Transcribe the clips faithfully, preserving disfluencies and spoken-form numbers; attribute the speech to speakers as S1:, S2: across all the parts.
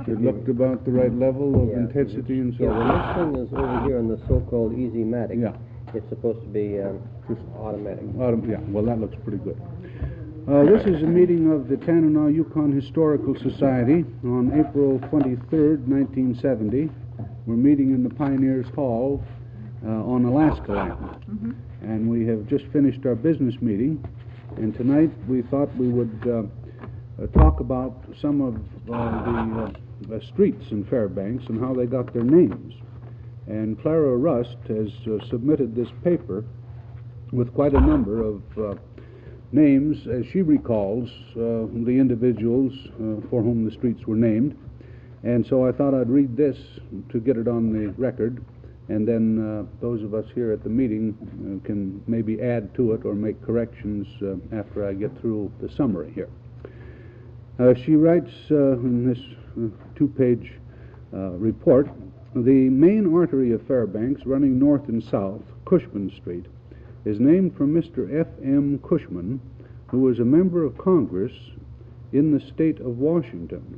S1: It looked about the right level of
S2: yeah.
S1: intensity and so
S2: yeah,
S1: on.
S2: the next one is over here on the so-called Easy-Matic.
S1: Yeah.
S2: It's supposed to be um,
S1: Just
S2: automatic.
S1: Autom- yeah, well, that looks pretty good. Uh, this is a meeting of the Tanana Yukon Historical Society on April twenty-third, nineteen seventy. We're meeting in the Pioneers Hall uh, on Alaska land.
S3: Mm-hmm.
S1: And we have just finished our business meeting. And tonight we thought we would uh, uh, talk about some of uh, the, uh, the streets in Fairbanks and how they got their names. And Clara Rust has uh, submitted this paper with quite a number of uh, names, as she recalls, uh, the individuals uh, for whom the streets were named. And so I thought I'd read this to get it on the record, and then uh, those of us here at the meeting uh, can maybe add to it or make corrections uh, after I get through the summary here. Uh, she writes uh, in this uh, two-page uh, report, the main artery of Fairbanks, running north and south, Cushman Street, is named from Mister F M Cushman, who was a member of Congress in the state of Washington,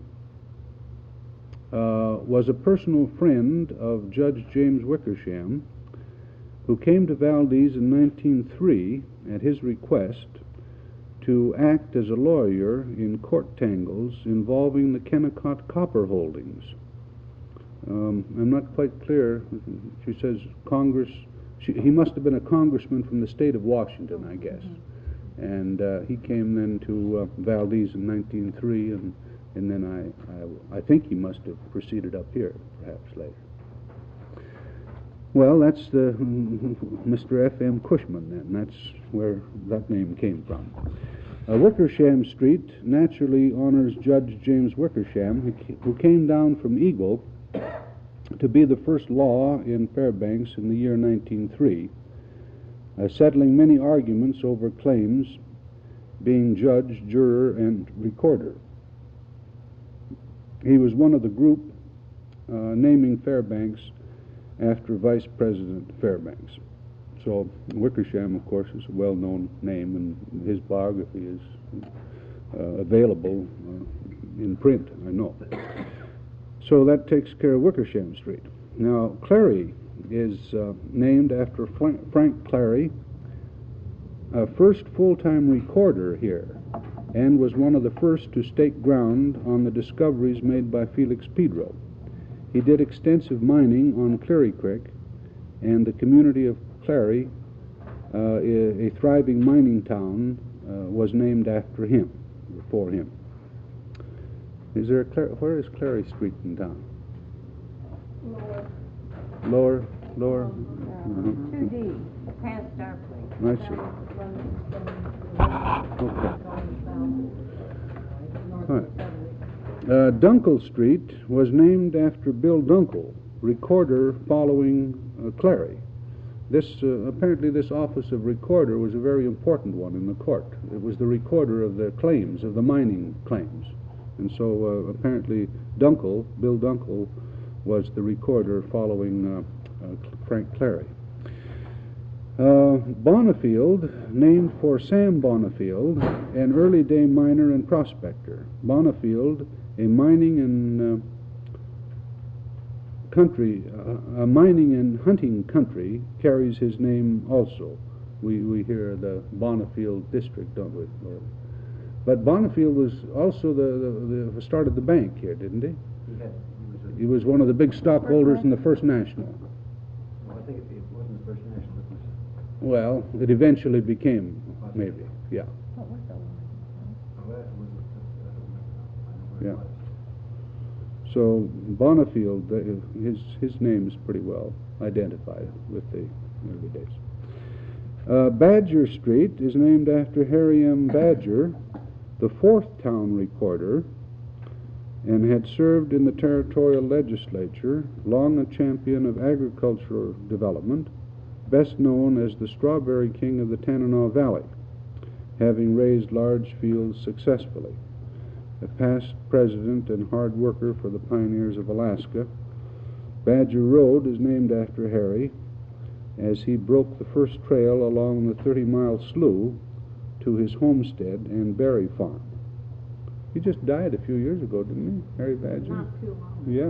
S1: uh, was a personal friend of Judge James Wickersham, who came to Valdez in nineteen oh three at his request to act as a lawyer in court tangles involving the Kennecott copper holdings. Um, I'm not quite clear. She says Congress. She, he must have been a congressman from the state of Washington, I guess. Mm-hmm. And uh, he came then to uh, Valdez in nineteen oh three, and, and then I, I, I think he must have proceeded up here, perhaps later. Well, that's the Mister F M Cushman, then. That's where that name came from. Uh, Wickersham Street naturally honors Judge James Wickersham, who came down from Eagle to be the first law in Fairbanks in the year nineteen oh three, uh, settling many arguments over claims, being judge, juror, and recorder. He was one of the group uh, naming Fairbanks after Vice President Fairbanks. So Wickersham, of course, is a well-known name, and his biography is uh, available uh, in print, I know. So that takes care of Wickersham Street. Now, Clary is uh, named after Frank Clary, a first full-time recorder here, and was one of the first to stake ground on the discoveries made by Felix Pedro. He did extensive mining on Cleary Creek, and the community of Clary, uh, a, a thriving mining town, uh, was named after him, for him. Is there a Clary, where is Clary Street in town?
S3: Lower.
S1: Lower, lower.
S3: Uh,
S1: uh-huh.
S3: two D, past our place.
S1: I see. Okay. All right. Uh, Dunkel Street was named after Bill Dunkel, recorder following uh, Clary. This uh, apparently this office of recorder was a very important one in the court. It was the recorder of the claims, of the mining claims. And so uh, apparently Dunkel, Bill Dunkel, was the recorder following uh, uh, Frank Clary. Uh, Bonifield, named for Sam Bonifield, an early day miner and prospector. Bonifield, a mining and uh, country, uh, a mining and hunting country, carries his name also. We we hear the Bonifield district, don't we? Or, But Bonifield was also the, the, the started the bank here, didn't he?
S4: He, had, he, was a,
S1: he was one of the big stockholders in the First National.
S4: Well, I think it, it wasn't the First National. It was,
S1: Well, it eventually became, maybe, yeah.
S3: What was the one?
S4: well, it was, I don't remember. I know where
S1: Yeah.
S4: it was.
S1: So Bonifield, uh, his his name is pretty well identified with the early days. Uh, Badger Street is named after Harry M. Badger, the fourth town recorder, and had served in the territorial legislature, long a champion of agricultural development, best known as the Strawberry King of the Tanana Valley, having raised large fields successfully. A past president and hard worker for the pioneers of Alaska, Badger Road is named after Harry, as he broke the first trail along the thirty-mile slough to his homestead and berry farm. He just died a few years ago, didn't he, Harry Badger?
S3: Not too long.
S1: Yeah,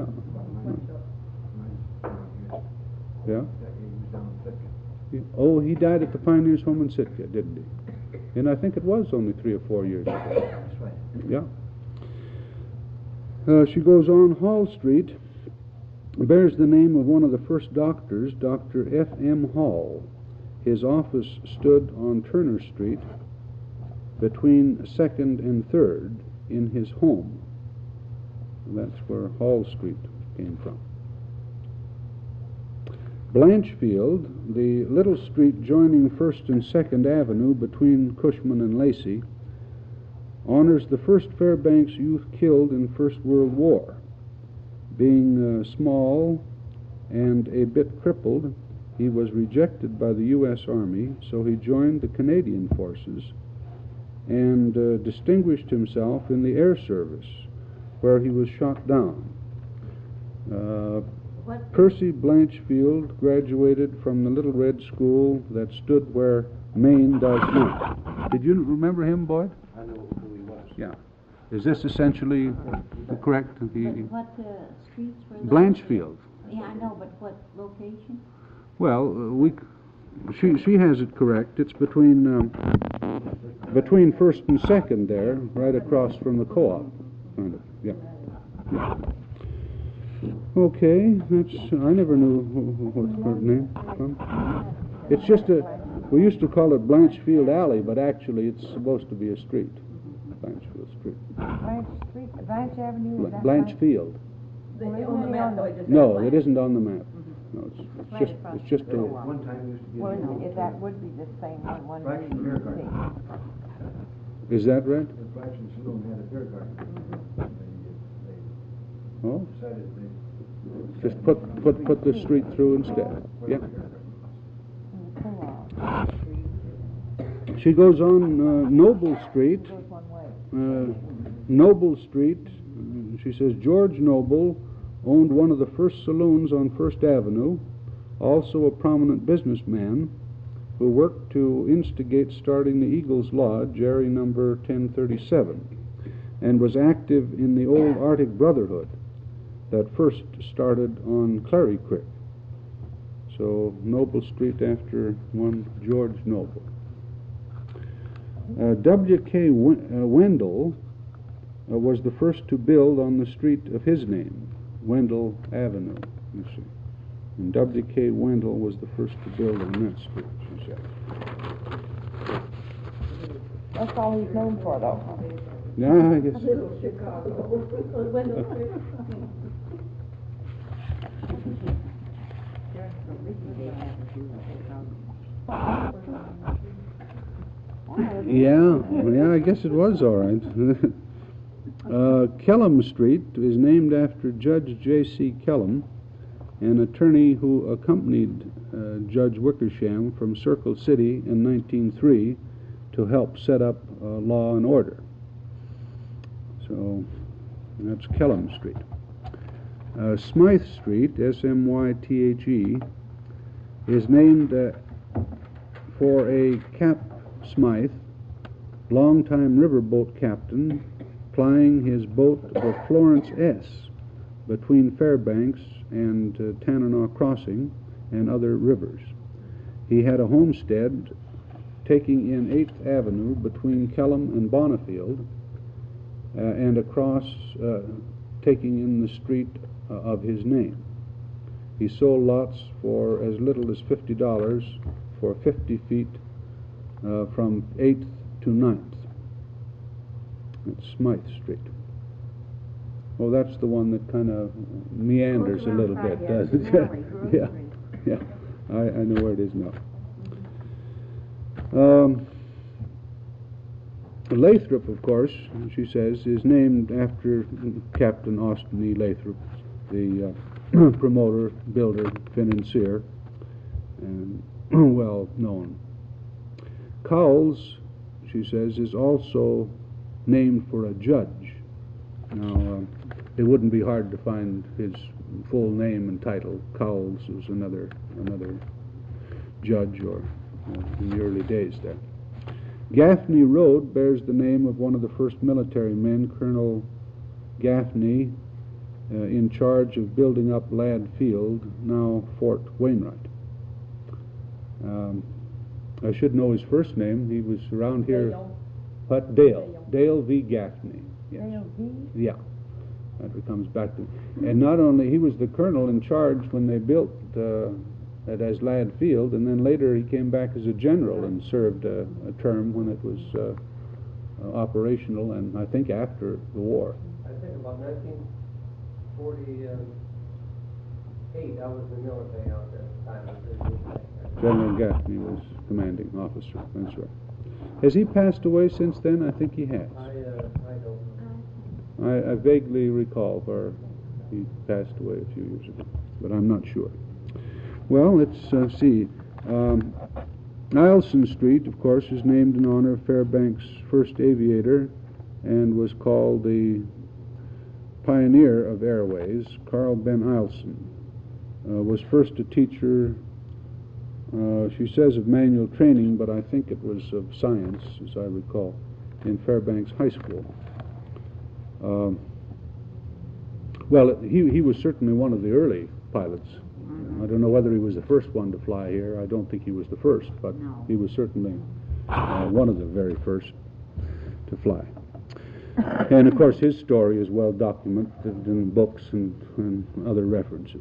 S1: yeah.
S4: Yeah, he was down in Sitka.
S1: He- Oh, he died at the Pioneers Home in Sitka, didn't he? And I think it was only three or four years ago.
S4: That's right.
S1: Yeah. Uh, she goes on, Hall Street bears the name of one of the first doctors, Doctor F M Hall. His office stood on Turner Street between second and third in his home. That's where Hall Street came from. Blanchfield, the little street joining First and Second Avenue between Cushman and Lacey, honors the first Fairbanks youth killed in First World War. Being uh, small and a bit crippled, he was rejected by the U S Army, so he joined the Canadian forces and uh, distinguished himself in the air service, where he was shot down. Uh,
S3: What,
S1: Percy Blanchfield graduated from the Little Red School that stood where Maine does now. Did you remember him, Boyd?
S4: I know who he was.
S1: Yeah. Is this essentially correct?
S3: but
S1: The
S3: what uh, streets were those?
S1: Blanchfield.
S3: Yeah, I know, but what location?
S1: Well, uh, we, c- she she has it correct. It's between um, between First and Second there, right across from the co-op, kind of. Yeah. Yeah. Okay, that's. I never knew wh- wh- what's her name from. It's just a. We used to call it Blanchfield Alley, but actually it's supposed to be a street. Blanchfield Street.
S5: Blanche Street, Blanche Avenue, is that
S1: Blanchfield.
S5: right? On the map, though, it just
S1: No, it isn't on the map. No, it's, it's
S3: Right
S1: just
S3: across
S1: it's just
S3: the
S1: a.
S3: co-op.
S4: One time used to be.
S5: Well,
S4: in the
S5: no, if that would be the same one, one
S4: Right from the beer garden.
S1: Is that right?
S4: The Flaxman Saloon had a beer garden. They,
S1: Oh,
S4: they decided they.
S1: just put put put the street through instead. Yeah.
S5: co-op.
S1: She goes on uh, Noble Street.
S5: Goes one way.
S1: Uh, Noble Street. uh, She says George Noble owned one of the first saloons on First Avenue, also a prominent businessman who worked to instigate starting the Eagles Lodge, area number ten thirty-seven, and was active in the old Arctic Brotherhood that first started on Clary Creek. So Noble Street after one George Noble. Uh, W K Wen- uh, Wendell uh, was the first to build on the street of his name, Wendell Avenue, you see. And W K Wendell was the first to build on that street, she said.
S5: That's all he's known for, though.
S1: Yeah, I guess. Yeah, yeah, I guess it was all right. uh, Kellum Street is named after Judge J C Kellum, an attorney who accompanied uh, Judge Wickersham from Circle City in nineteen oh three to help set up uh, law and order. So that's Kellum Street. Uh, Smythe Street, S M Y T H E, is named uh, for a Cap Smythe, longtime riverboat captain, plying his boat the Florence S between Fairbanks and uh, Tanana Crossing and other rivers. He had a homestead taking in eighth Avenue between Kellum and Bonneville, uh, and across, uh, taking in the street uh, of his name. He sold lots for as little as fifty dollars for fifty feet uh, from eighth to ninth. It's Smythe Street. Oh, that's the one that kind of meanders a little bit, doesn't it? Yeah, yeah. I, I know where it is now. Um, Lathrop, of course, she says, is named after Captain Austin E. Lathrop, the uh, promoter, builder, financier, and well known. Cowles, she says, is also named for a judge. Now, uh, it wouldn't be hard to find his full name and title. Cowles was another another judge, or uh, in the early days there. Gaffney Road bears the name of one of the first military men, Colonel Gaffney, uh, in charge of building up Ladd Field, now Fort Wainwright. Um, I should know his first name. He was around here. But Dale. Dale V. Gaffney. Yes.
S5: Dale V?
S1: Yeah. That comes back to. And not only, he was the colonel in charge when they built uh, it as Ladd Field, and then later he came back as a general and served a, a term when it was uh, uh, operational, and I think after the war.
S2: I think about nineteen forty-eight, I was in the military out there at the time.
S1: General Gaffney was commanding officer, that's right. Has he passed away since then? I think he has.
S2: I, uh, I don't know.
S1: I, I vaguely recall where he passed away a few years ago, but I'm not sure. Well, let's uh, see. Um, Eielson Street, of course, is named in honor of Fairbanks' first aviator and was called the pioneer of airways. Carl Ben Eielson uh, was first a teacher, uh, she says of manual training, but I think it was of science, as I recall, in Fairbanks High School. Um, well, he, he was certainly one of the early pilots. I don't know whether he was the first one to fly here. I don't think he was the first, but
S3: No.
S1: he was certainly uh, one of the very first to fly. And of course his story is well documented in books and, and other references.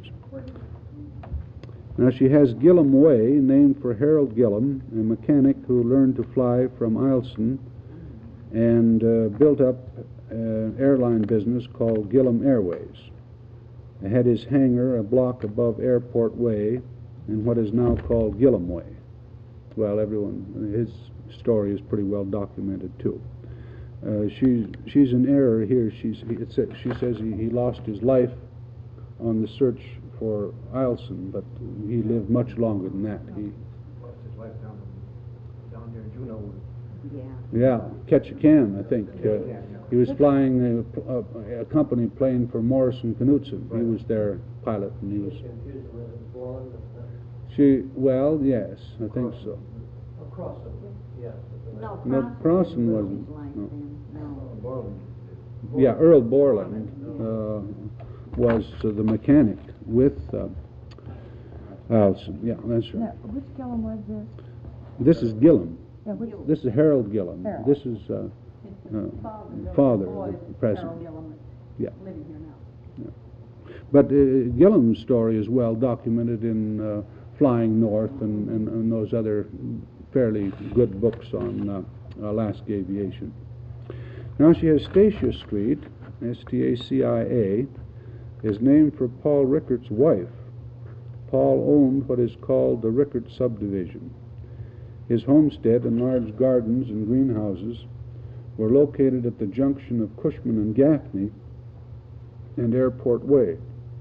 S1: Now she has Gillum Way, named for Harold Gillum, a mechanic who learned to fly from Eielson and uh, built up an airline business called Gillum Airways. It had his hangar a block above Airport Way in what is now called Gillum Way. Well, everyone, his story is pretty well documented too. Uh, she, she's in error here. She's, it sa she says he, he lost his life on the search for Eielson, but he lived much longer than that. He,
S4: Lost his life down, down near Juneau.
S3: Yeah.
S1: yeah, Ketchikan, I think. Uh, he was flying a, a, a company plane for Morrison Knudsen. He was their pilot, and he was.
S2: Confused with Borland.
S1: She, well, yes, I think so.
S2: Across it, yes.
S3: No,
S1: No,
S3: Crossan
S1: Crossan
S3: didn't lose
S1: wasn't,
S3: his life
S1: no.
S3: then, no.
S4: Borland.
S1: Yeah, Earl Borland uh, was uh, the mechanic with uh, Eielson. Yeah, that's
S5: Now,
S1: right.
S5: which Gillum was this?
S1: This is Gillum.
S5: Yeah, which,
S1: This is Harold Gillum.
S5: Harold.
S1: This is uh, uh, father of the present. Yeah.
S3: Living here now.
S1: But uh, Gillum's story is well documented in uh, Flying North and, and, and those other fairly good books on uh, Alaska aviation. Now she has Stacia Street, S T A C I A, is named for Paul Rickart's wife. Paul owned what is called the Rickert subdivision. His homestead and large gardens and greenhouses were located at the junction of Cushman and Gaffney and Airport Way.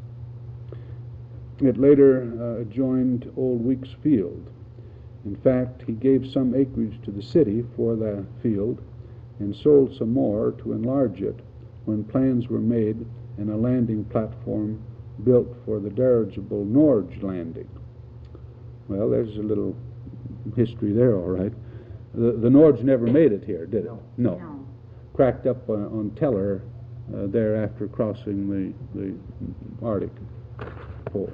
S1: It later uh, adjoined Old Weeks Field. In fact, he gave some acreage to the city for the field and sold some more to enlarge it when plans were made and a landing platform built for the dirigible Norge landing. Well, there's a little history there, all right. The, the Norge never made it here, did it?
S4: No.
S1: No.
S3: No.
S1: Cracked up on, on Teller uh, there after crossing the, the Arctic Pole.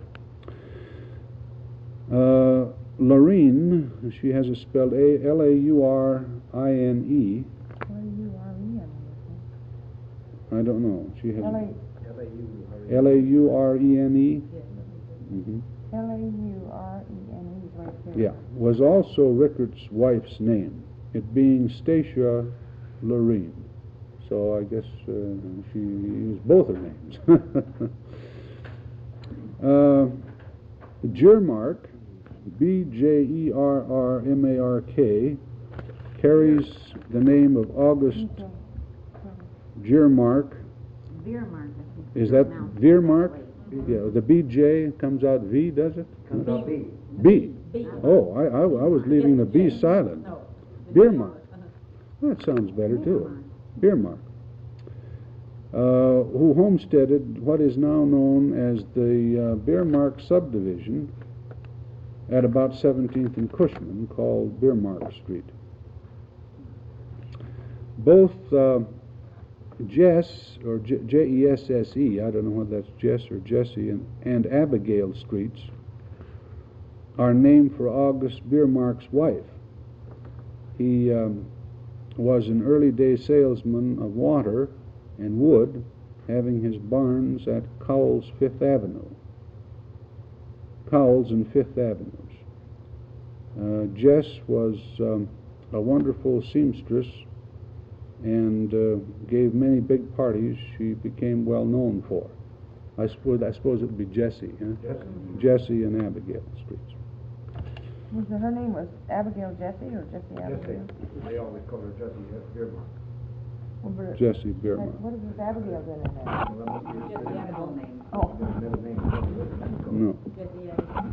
S1: Uh, Laurine, she has it spelled A L A U R I N E.
S5: what are you, R E N?
S1: I don't know. She has
S5: L A,
S4: L A U.
S1: L A U R E N E. Mm-hmm.
S5: L A U R E N E is right there.
S1: Yeah, was also Rickart's wife's name, it being Stacia Laurine. So I guess uh, she used both her names. uh, Jermark, B J E R R M A R K, carries the name of August
S5: Okay.
S1: Jermark.
S3: Veermark, I think.
S1: Is that
S3: pronounced
S1: Veermark?
S3: that way.
S1: Yeah, the B J comes out V, does it?
S2: Comes out B.
S1: B.
S3: B.
S1: Oh, I, I, I was leaving the B silent.
S3: No.
S1: Beermark. That sounds better too. Beermark. Uh, who homesteaded what is now known as the uh, Beermark subdivision at about seventeenth and Cushman, called Beermark Street. both uh, Jess, or J- J E S S E, I don't know whether that's Jess or Jesse, and, and Abigail streets are named for August Biermark's wife. He um, was an early-day salesman of water and wood, having his barns at Cowles Fifth Avenue. Cowles and Fifth Avenues. Uh, Jess was um, a wonderful seamstress and uh, gave many big parties she became well known for. I suppose I suppose it would be Jessie, huh?
S4: Jesse.
S1: Jessie and Abigail streets.
S5: Was it, her name was Abigail Jessie or Jessie
S4: Jesse,
S5: Abigail?
S4: they always call her Jesse Biermark.
S5: Well, but-
S1: Jessie
S5: like,
S1: Biermark.
S5: what is this Abigail doing in there?
S4: Well, that must be his
S3: Just the
S4: name.
S3: animal name.
S5: Oh,
S4: The middle name is Jesse Biermark.
S1: No.
S3: Just the animal.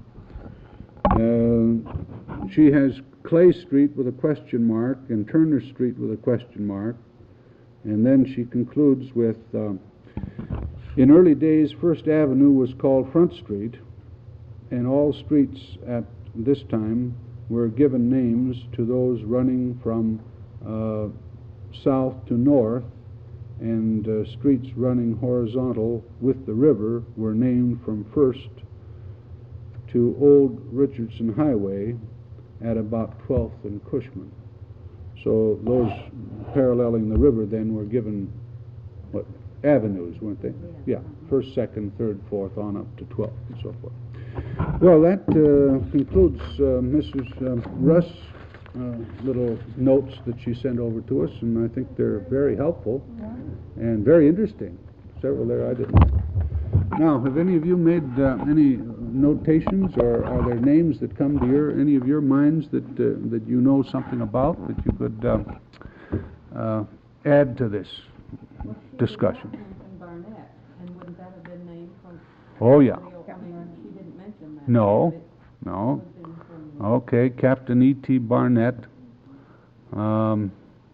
S1: Uh, she has Clay Street with a question mark and Turner Street with a question mark. And then she concludes with, um, in early days, First Avenue was called Front Street, and all streets at this time were given names to those running from uh, south to north, and uh, streets running horizontal with the river were named from First to Old Richardson Highway at about twelfth and Cushman. So those paralleling the river then were given, what, avenues, weren't they? Yeah, first, second, third, fourth, on up to twelfth and so forth. Well, that uh, concludes uh, Missus Um, Russ' uh, little notes that she sent over to us, and I think they're very helpful and very interesting. Several there I didn't know. Now, have any of you made uh, any notations, or are there names that come to your any of your minds that uh, that you know something about that you could uh, uh, add to this
S6: Well, she
S1: discussion?
S6: did not mention Barnett, and wouldn't that have been named from?
S1: Oh, yeah.
S6: somebody else? I mean, she didn't mention that.
S1: No,
S6: but it
S1: no.
S6: would have been from-
S1: Okay, Captain E T Barnett. Um,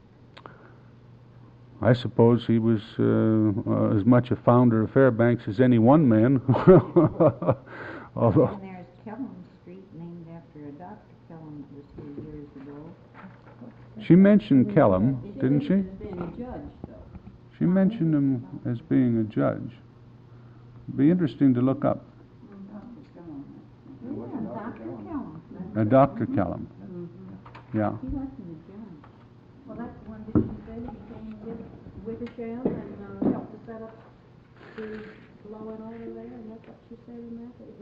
S1: I suppose he was uh, uh, as much a founder of Fairbanks as any one man. Although,
S3: And there's Kellum Street named after a Doctor Kellum that was here years ago.
S1: she mentioned Kellum,
S6: She
S1: didn't she?
S6: mentioned it as being a judge, though.
S1: She mentioned him as being a judge. Be interesting to look up.
S3: Yeah, Doctor Kellum.
S1: Uh, Doctor Kellum. Yeah.
S6: He wasn't a judge. Well, that's the one, didn't you say that he came with Wickersham and uh, helped to set up the law and order there, and that's what she said in that? that it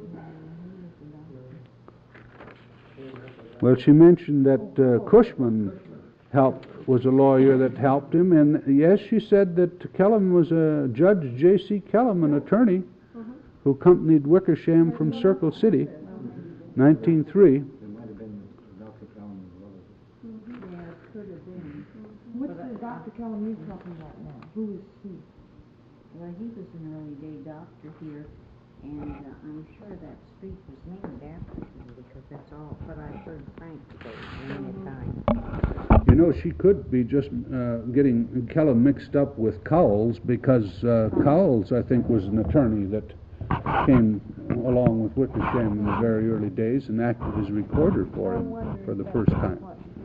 S6: was-
S1: Well, she mentioned that uh, Cushman helped, was a lawyer that helped him, and yes, she said that Kellum was a Judge J C Kellum, an attorney, who accompanied Wickersham from Circle City, nineteen oh three.
S4: It might have been Doctor Fallon's relative.
S3: Yeah, it could have been.
S5: what's the Doctor Kellum you talking about now? Who is he?
S3: Well, he was an early day doctor here, and uh, I'm sure that street was named after him because that's all what I've heard Frank say many a time.
S1: You know, she could be just uh, getting Kellum mixed up with Cowles, because uh, Cowles, I think, was an attorney that came along with Wickersham in the very early days and acted as recorder for him for the first time.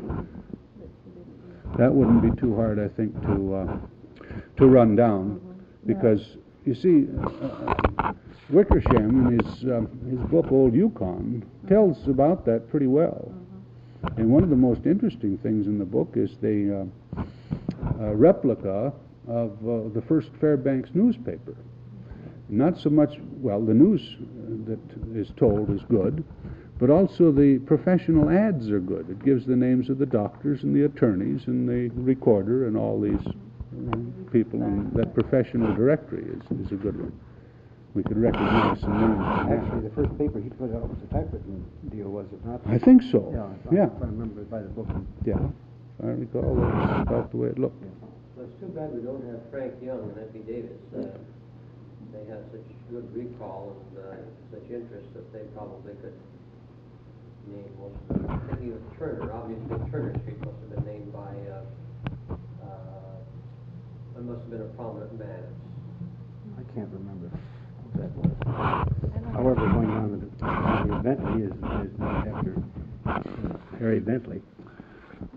S1: That wouldn't be too hard, I think, to uh, to run down, because you see, uh, Wickersham in his uh, his book Old Yukon tells about that pretty well. And one of the most interesting things in the book is the uh, uh, replica of uh, the first Fairbanks newspaper. Not so much, well, the news that is told is good, but also the professional ads are good. It gives the names of the doctors and the attorneys and the recorder and all these uh, people, and that professional directory is, is a good one. We could recognize some names. from that.
S4: Actually, the first paper he put out was a typewritten deal, was it not?
S1: I think so.
S4: Yeah, if I-
S1: Yeah,
S4: if I remember by the book.
S1: yeah. I recall that's about the way it looked.
S2: Well, it's too bad we don't have Frank Young and Effie Davis. Uh, They have such good recall and uh, such interest that they probably could name most of them. Thinking of Turner, obviously Turner Street must have been named by, uh, uh, it must have been a prominent man.
S4: I can't remember what that was. However, going on with it, Harry Bentley is, is named after Harry Bentley.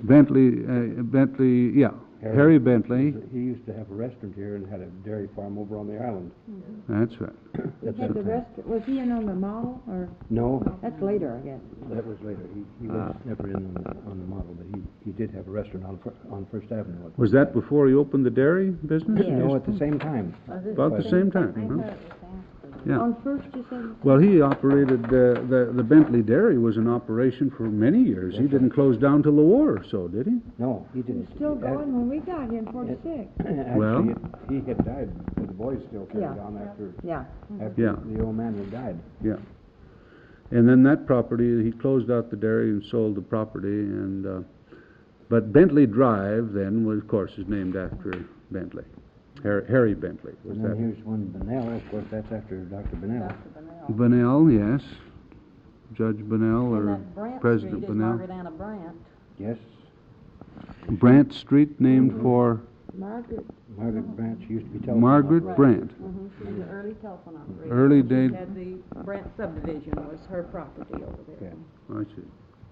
S1: Bentley, uh, Bentley, yeah, Harry Bentley,
S4: He used to have a restaurant here and had a dairy farm over on the island.
S1: that's right.
S5: He
S4: At
S5: had
S4: that
S5: the
S4: time.
S5: rest, was he in on the model, or,
S4: No,
S5: that's later, I guess.
S4: that was later. He, he was
S1: Ah.
S4: never in on the, on the model, but he, he did have a restaurant on, Fir- on First Avenue.
S1: Was that before he opened the dairy business?
S3: Yeah.
S4: No, at the same time.
S1: About the same time,
S3: I
S1: huh?
S3: thought it was after.
S1: Yeah.
S5: On First, you said?
S1: Well, he operated, uh, the, the Bentley Dairy was in operation for many years. He
S4: That's
S1: didn't
S4: right.
S1: close down till the war or so, did he?
S4: No, he
S5: He
S4: didn't.
S5: was still
S4: Ac-
S5: going when we got here in forty-six.
S1: Well-
S4: Actually, it- he had died, but the boys still carried
S5: Yeah.
S4: on after,
S5: Yeah.
S4: after
S1: Yeah.
S4: the old man had died.
S1: Yeah. And then that property, he closed out the dairy and sold the property, and, uh, but Bentley Drive then, was, of course, is named after Bentley. Harry, Harry Bentley was
S4: And then
S1: that.
S4: here's one Bunnell, of course, that's after Doctor Bunnell.
S1: Bunnell, yes. Judge Bunnell
S6: And
S1: or
S6: that Brant
S1: President
S6: Street is
S1: Bunnell.
S6: Margaret Anna Brant.
S4: Yes,
S1: Brant Street named for
S5: Margaret,
S4: Margaret Branch used to be telephone.
S1: Margaret
S4: operator.
S1: Brant.
S6: Mm-hmm, she was an early telephone operator.
S1: Early
S6: She
S1: day-
S6: had the Brant subdivision was her property over there.
S4: Okay.
S1: I see.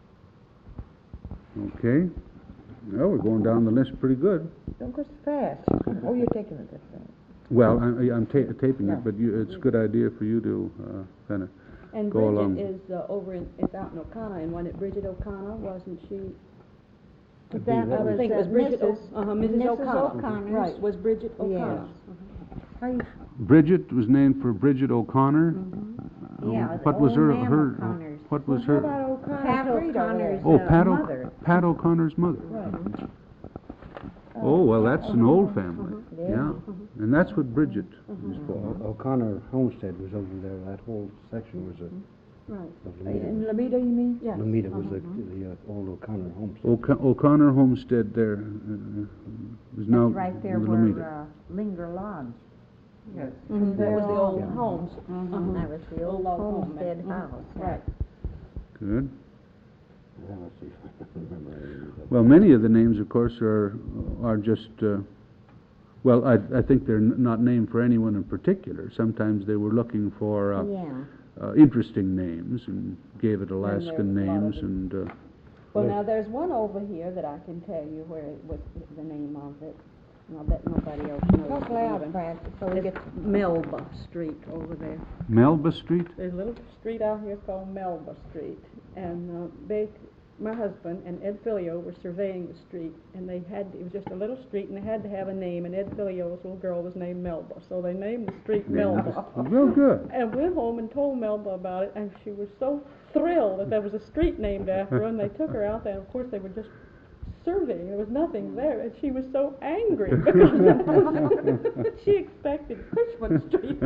S1: Okay. Well, we're going down the list pretty good.
S5: don't go so fast. Oh, you're taking it this fast.
S1: Well, I, I'm ta- taping
S5: Yeah.
S1: it, but you, it's a good idea for you to, uh, kinda,
S6: And
S1: Go along.
S6: Bridget is uh, over in, it's out in O'Connor, and wasn't it Bridget O'Connor, wasn't she?
S4: Could be,
S5: That
S4: that
S6: I
S4: was-
S6: think it was
S5: uh,
S6: Bridget, O-
S5: Missus
S6: uh-huh, Missus
S3: Missus
S6: O'Connor.
S3: O'Connor's.
S6: Right, was Bridget
S5: Yes.
S6: O'Connor.
S5: How you,
S1: Bridget was named for Bridget O'Connor.
S3: Mm-hmm. Yeah, the
S1: What was
S3: old
S1: her,
S3: man
S1: her,
S3: O'Connor's.
S1: what was
S5: how
S1: her?
S5: about O'Connor
S3: Pat
S5: Street over there?
S3: O'Connor's
S1: Oh,
S3: uh,
S1: Pat, O-
S3: mother.
S1: Pat O'Connor's mother.
S5: Right.
S1: Oh, well, that's an old family,
S3: Yeah.
S1: yeah. And that's what Bridget is for.
S4: O- O'Connor Homestead was over there, that whole section was a,
S6: Right.
S4: of
S5: In
S4: Lamita.
S5: Lamita, you mean?
S6: Yes.
S4: Lamita was the, the uh, old O'Connor Homestead.
S1: O'Co- O'Connor Homestead there uh, is now
S3: That's right there
S1: the
S3: where,
S1: Lamita.
S3: uh, Linger Lodge.
S5: Yes.
S6: Mhm, that was the old
S4: Yeah.
S6: homes.
S3: Mhm, That was the old
S6: Old home,
S3: homestead
S6: mhm.
S3: house.
S6: Right.
S1: Good.
S4: Yeah, let's see if I can remember any of that.
S1: Well, many of the names, of course, are, are just, uh, well, I, I think they're n- not named for anyone in particular. Sometimes they were looking for, uh,
S3: Yeah.
S1: uh, interesting names and gave it
S6: there's
S1: Alaskan
S6: a lot of
S1: names
S6: them.
S1: and, uh,
S6: Well,
S4: Yes.
S6: now, there's one over here that I can tell you where, it was the name of it, and I bet nobody else knows
S5: Talk
S6: it
S5: loud,
S6: even.
S5: Francis, so we
S6: It's
S5: get,
S6: Melba Street over there.
S1: Melba Street?
S6: There's a little street out here called Melba Street, and uh, they, my husband and Ed Filio were surveying the street, and they had, it was just a little street, and they had to have a name, and Ed Filio's little girl was named Melba, so they named the street Melba.
S1: Well, good.
S6: And went home and told Melba about it, and she was so thrilled that there was a street named after her, and they took her out there, and of course they were just surveying, there was nothing there, and she was so angry because she expected Cushman Street.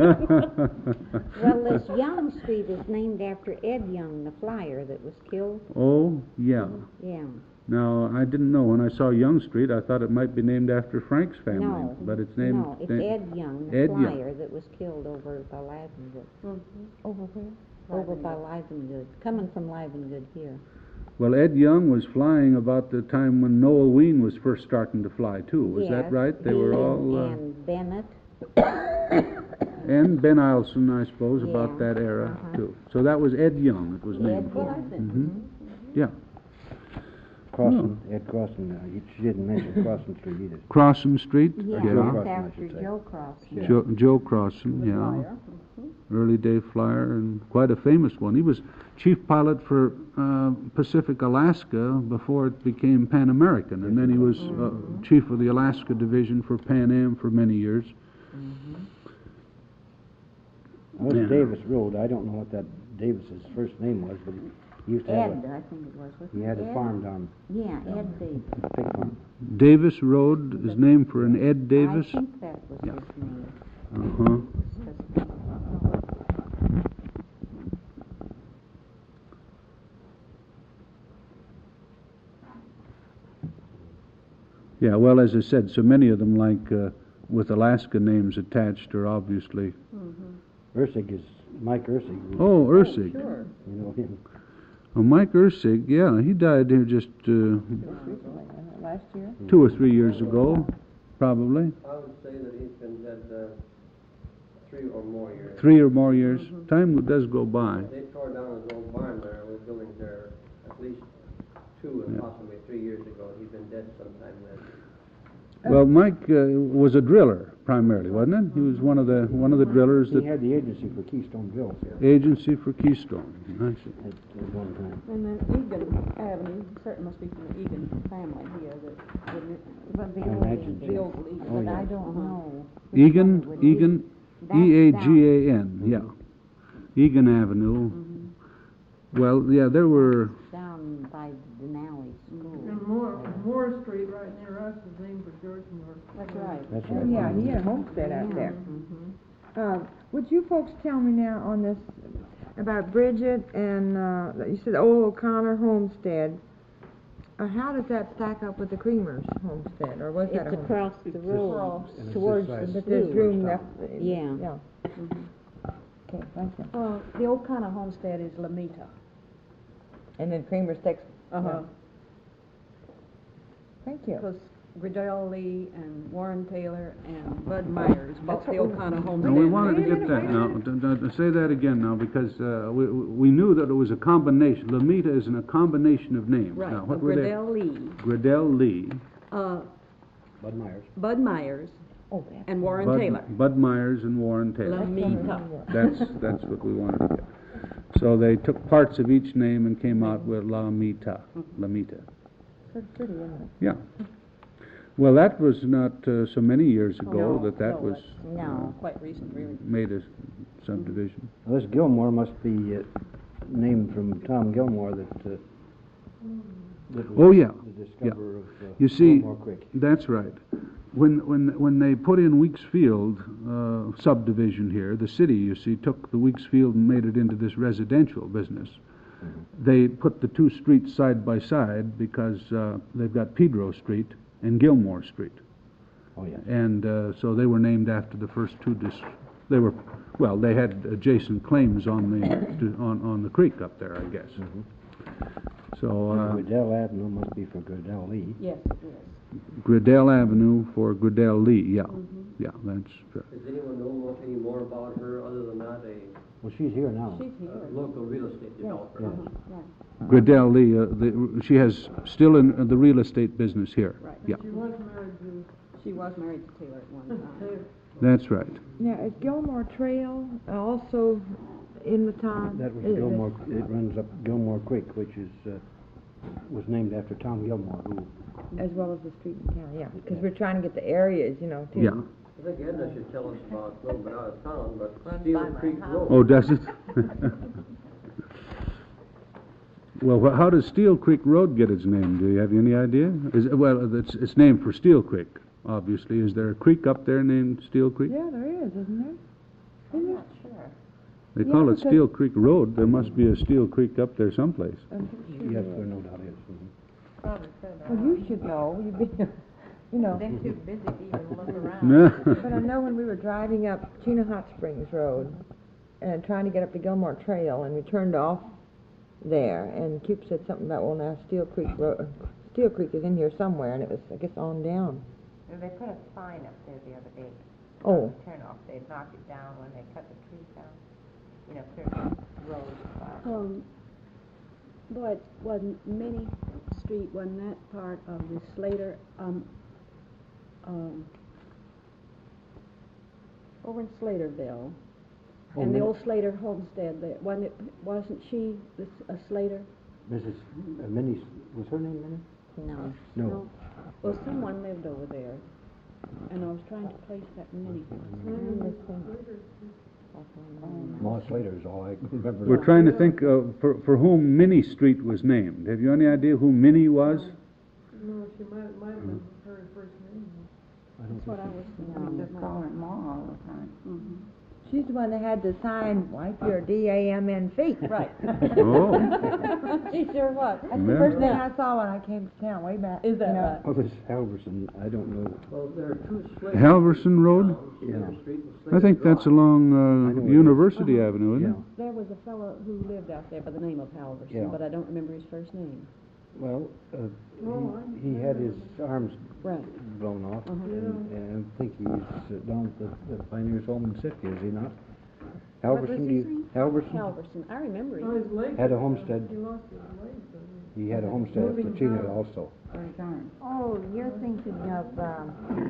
S3: Well, this Young Street is named after Ed Young, the flyer that was killed.
S1: Oh, yeah.
S3: Yeah.
S1: Now, I didn't know, when I saw Young Street, I thought it might be named after Frank's family.
S3: No.
S1: But it's named.
S3: No, it's
S1: na-
S3: Ed Young, the
S1: Ed Young.
S3: flyer that was killed over by Livengood.
S6: Mhm.
S5: over where?
S3: Over by Livengood, coming from Livengood here.
S1: Well, Ed Young was flying about the time when Noel Ween was first starting to fly, too. Was that
S3: Yes,
S1: right? They
S3: he
S1: were
S3: and-
S1: all, uh,
S3: And Bennett.
S1: and Ben Eielson, I suppose, about
S3: Yeah,
S1: that era,
S3: uh-huh.
S1: too. So that was Ed Young it was named
S3: Ed
S1: for.
S6: Well, I think.
S1: Mhm. Yeah.
S4: Crosson, Ed Crosson, uh, you- she didn't mention Crosson Street either.
S1: Crosson Street?
S3: Yeah,
S4: Joe
S3: that's
S4: Crossan, I
S3: after
S4: should say.
S3: Joe Crossan.
S4: Yeah.
S1: Joe, Joe Crossan,
S6: The
S1: yeah.
S6: flyer.
S1: Early day flyer and quite a famous one. He was chief pilot for uh, Pacific Alaska before it became Pan American, and then he was uh, chief of the Alaska division for Pan Am for many years.
S4: That was
S1: Yeah.
S4: Davis Road, I don't know what that Davis's first name was, but he used to have
S3: Ed,
S4: a,
S3: I think it was. wasn't
S4: he had
S3: it
S4: a
S3: Ed?
S4: farm down,
S3: Yeah, Ed Davis.
S4: a pig farm.
S1: Davis Road is named for an Ed Davis.
S3: I think that was
S1: Yeah.
S3: his name.
S1: Uh-huh. Yeah, well, as I said, so many of them, like uh, with Alaska names attached, are obviously.
S4: Ursig is, Mike Ursig, was-
S1: Oh, Ursig.
S6: Sure.
S4: you know him.
S1: Oh, Mike Ursig, yeah, he died here just uh,
S5: Recently, wasn't it, last year?
S1: two or three years ago, probably.
S2: I would say that he's been dead, uh, three or more years.
S1: Three or more years. Time does go by.
S2: They tore down his old barn there, and was building there at least two and
S1: Yeah.
S2: possibly three years ago. He dead sometime then.
S1: Well, Mike uh, was a driller primarily, wasn't it? He was one of the, one of the drillers
S4: He
S1: that,
S4: had the agency for Keystone Drills
S1: agency for Keystone. I see.
S4: at, at one time.
S6: And then Egan Avenue, certainly must be from the Egan family here, that, wouldn't it?
S3: But the
S4: I
S3: old
S4: imagine
S3: Egan,
S4: so.
S6: The old Egan.
S4: Oh,
S3: but I
S4: yeah.
S3: don't
S6: Uh-huh.
S3: know. which one it
S1: Egan,
S3: would be.
S1: Egan,
S3: That's
S1: E A
S3: down.
S1: G A N, yeah. Egan Avenue. Well, yeah, there were,
S3: Down by Denali School.
S5: And Moore, Moore Street right near us is named for George Moore.
S6: That's right.
S4: That's
S5: Oh,
S4: right.
S5: yeah, he had a homestead out there.
S6: Mm-hmm.
S5: Uh, would you folks tell me now on this about Bridget and, uh, you said Old O'Connor Homestead. Uh, how does that stack up with the Creamer's homestead, or was that a
S6: It's
S5: homestead?
S6: across the road,
S4: and it's
S6: towards
S4: this
S6: the
S4: size.
S5: But there's
S6: slough.
S5: room left.
S3: Yeah.
S5: Yeah. Okay, thank you.
S6: Uh, the O'Connor homestead is Lamita.
S5: And then Creamer's takes,
S6: Uh-huh.
S5: thank you.
S6: Because Gridell Lee and Warren Taylor and Bud Myers bought the O'Connor
S1: no,
S6: homestead.
S1: we wanted to get that now. D- d- d- Say that again now, because uh, we, we knew that it was a combination. Lamita is in a combination of names.
S6: Right,
S1: Now, what were they?
S6: Gridell Lee,
S1: Gridell Lee.
S6: uh,
S4: Bud Myers.
S6: Bud Myers,
S5: Oh, that's.
S6: and Warren
S1: Bud,
S6: Taylor.
S1: Bud Myers and Warren Taylor.
S6: Lamita.
S1: That's, that's what we wanted to get. So they took parts of each name and came out with Lamita, Lamita.
S5: That's pretty, isn't it?
S1: Yeah. Well, that was not uh, so many years ago
S6: No,
S1: that that
S6: no,
S1: was
S6: that's
S3: No.
S6: Quite recent, really.
S1: made a subdivision.
S4: Well, this Gilmore must be uh, named from Tom Gilmore that, uh, that was
S1: Oh, yeah.
S4: the discoverer of uh,
S1: You see,
S4: Gilmore Creek.
S1: that's right. When, when, when they put in Weeksfield uh, subdivision here, the city, you see, took the Weeksfield and made it into this residential business. They put the two streets side by side because uh, they've got Pedro Street and Gilmore Street.
S4: Oh, yeah.
S1: And uh, so they were named after the first two dis- they were, well, they had adjacent claims on the, to- on, on the creek up there, I guess. So, uh,
S4: Gridell Avenue must be for Gridell Lee.
S6: Yes, yes.
S1: Gridell Avenue for Gridell Lee, yeah,
S6: Mm-hmm.
S1: yeah, that's, uh,
S2: Does anyone know mo- any more about her other than that, a
S4: Well, she's here now.
S6: She's here.
S2: uh, local real estate developer?
S4: Yeah.
S6: Uh-huh, right,
S1: Gridell Lee, uh, the, she has, still in uh, the real estate business here.
S6: right.
S1: Yeah,
S5: She was married to
S6: She was married to Taylor at one time.
S1: that's right.
S5: Now, is Gilmore Trail uh, also in the town?
S4: That was
S5: Is it-
S4: Gilmore, it runs up Gilmore Creek, which is, uh, was named after Tom Gilmore, who,
S5: As well as the street in town, yeah, because we're trying to get the areas, you know, too.
S1: Yeah.
S2: I think Edna should tell us about, a little bit out of town, but
S3: Runs
S2: Steel
S3: by my
S2: Creek
S3: house.
S2: Road.
S1: Oh, does it? Well, wh- how does Steel Creek Road get its name? Do you have any idea? Is it, well, it's, it's named for Steel Creek, obviously. Is there a creek up there named Steel Creek?
S5: Yeah, there is, isn't there? Isn't there?
S3: Sure.
S1: They
S5: Yeah,
S1: call it
S5: because-
S1: Steel Creek Road. There must be a Steel Creek up there someplace.
S5: I'm pretty sure
S4: yes,
S5: there
S4: there
S5: is.
S4: no doubt is. Mhm.
S3: Probably could.
S5: Well, you should know, you've been, you know.
S3: Been too busy to even look around.
S1: No.
S5: But I know when we were driving up Chena Hot Springs Road and trying to get up the Gilmore Trail, and we turned off there, and Cube said something about, well, now Steel Creek Road, Steel Creek is in here somewhere, and it was, I guess, on down.
S7: Well, they put a sign up there the other day.
S5: Oh.
S7: Turn off, they knocked it down when they cut the trees down. You know, clear the road. uh,
S6: Um, but wasn't Minnie Street, wasn't that part of the Slater, um, um, over in Slaterville?
S4: Oh,
S6: And the
S4: Min-
S6: old Slater homestead there, wasn't it, wasn't she the s- a Slater?
S4: Missus uh, Minnie, was her name Minnie?
S3: No.
S4: No.
S6: Well, someone lived over there, and I was trying to place that Minnie.
S4: Ma Slater is all I can remember.
S1: We're trying to think uh, for, for whom Minnie Street was named. Have you any idea who Minnie was?
S5: No, she might, might have been her first name.
S4: I don't
S6: That's what I
S4: think
S6: was
S3: No,
S6: thinking.
S3: just call her Ma all the time.
S6: Mhm.
S5: She's the one that had the sign, wipe your D A M N feet.
S6: Right.
S1: Oh.
S6: She sure was.
S5: That's the
S1: Yeah.
S5: first thing I saw when I came to town, way back.
S6: Is that
S5: you know.
S6: right?
S4: Oh, this Halverson, I don't know.
S2: Well, there are two Slater.
S1: Halverson Road?
S2: Slater
S4: Yeah.
S2: Street and
S1: I
S2: Slater
S1: think that's
S2: Drive.
S1: along
S4: I know
S1: uh,
S4: it is.
S1: University
S6: Uh-huh.
S1: Avenue, isn't
S4: Yeah.
S1: it?
S6: There was a fellow who lived out there by the name of
S4: Yeah.
S6: Halverson, but I don't remember his first name.
S4: Well, uh,
S5: Oh,
S4: he, he had his arms
S6: Right.
S4: blown off,
S6: Uh-huh.
S4: and, and I think he's uh, down at the, the Pioneers Home in Sitka, is he not?
S3: What was
S4: Halverson,
S3: his
S4: do you,
S3: name?
S4: Halverson
S6: Halverson, I remember
S5: Oh,
S6: him.
S5: his legs.
S4: had a homestead.
S5: He lost his legs, I
S4: He had a homestead at Lachina also.
S3: Oh, you're thinking of, um,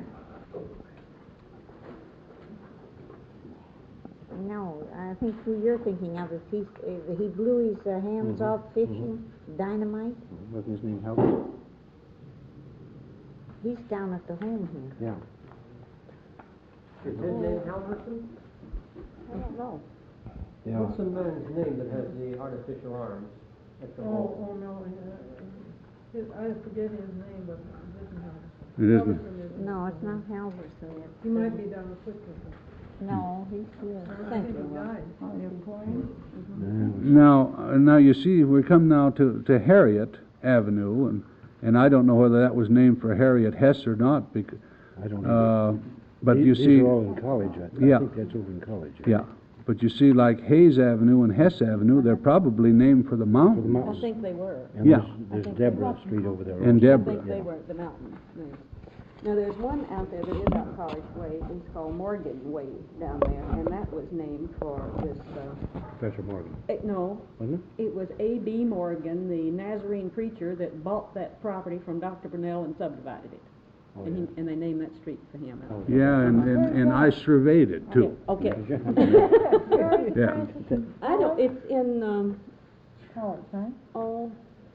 S3: no, I think who you're thinking of is he's, uh, he blew his uh, hands
S4: Mhm,
S3: off fishing, dynamite.
S4: Wasn't his name Halvard?
S3: He's down at the home here.
S4: Yeah.
S2: Is his name Halverson?
S3: I don't know.
S4: Yeah.
S2: What's the man's name that has the artificial arms at the home?
S6: Oh, oh, no, uh, his, I forget his name, but it isn't him.
S1: It isn't.
S6: Halverson isn't.
S3: No, it's not Halverson, it's.
S6: He might be down the footprint.
S3: No, he's here.
S6: I
S3: Thank
S6: think
S3: you.
S6: he died.
S1: Now, uh, now you see, we come now to, to Harriet Avenue, and, and I don't know whether that was named for Harriet Hess or not, because,
S4: I don't know.
S1: uh, but
S4: These-
S1: you
S4: These
S1: see,
S4: are all in college. I,
S1: Yeah.
S4: I think that's over in college.
S1: yeah, but you see, like Hayes Avenue and Hess Avenue, they're probably named for the
S4: For the
S1: mountains.
S6: I
S4: mountains.
S6: think they were.
S4: And
S1: Yeah.
S4: there's, there's
S6: think they
S4: Deborah
S6: were.
S4: Street over there.
S1: And
S4: also.
S6: I
S1: Deborah.
S6: think they were the mountains. Yes. Now, there's one out there that is out College Way, it's called Morgan Way down there, and that was named for this, uh,
S4: Professor Morgan,
S6: eh, no,
S4: wasn't it?
S6: it was A B Morgan, the Nazarene preacher that bought that property from Doctor Burnell and subdivided it.
S4: Oh,
S6: And
S4: yeah.
S6: he, and they named that street for him.
S4: Oh,
S1: Yeah, and, and, and I surveyed it too.
S6: Okay.
S1: Yeah.
S6: I don't, it's in, um,
S5: College, huh?
S6: oh,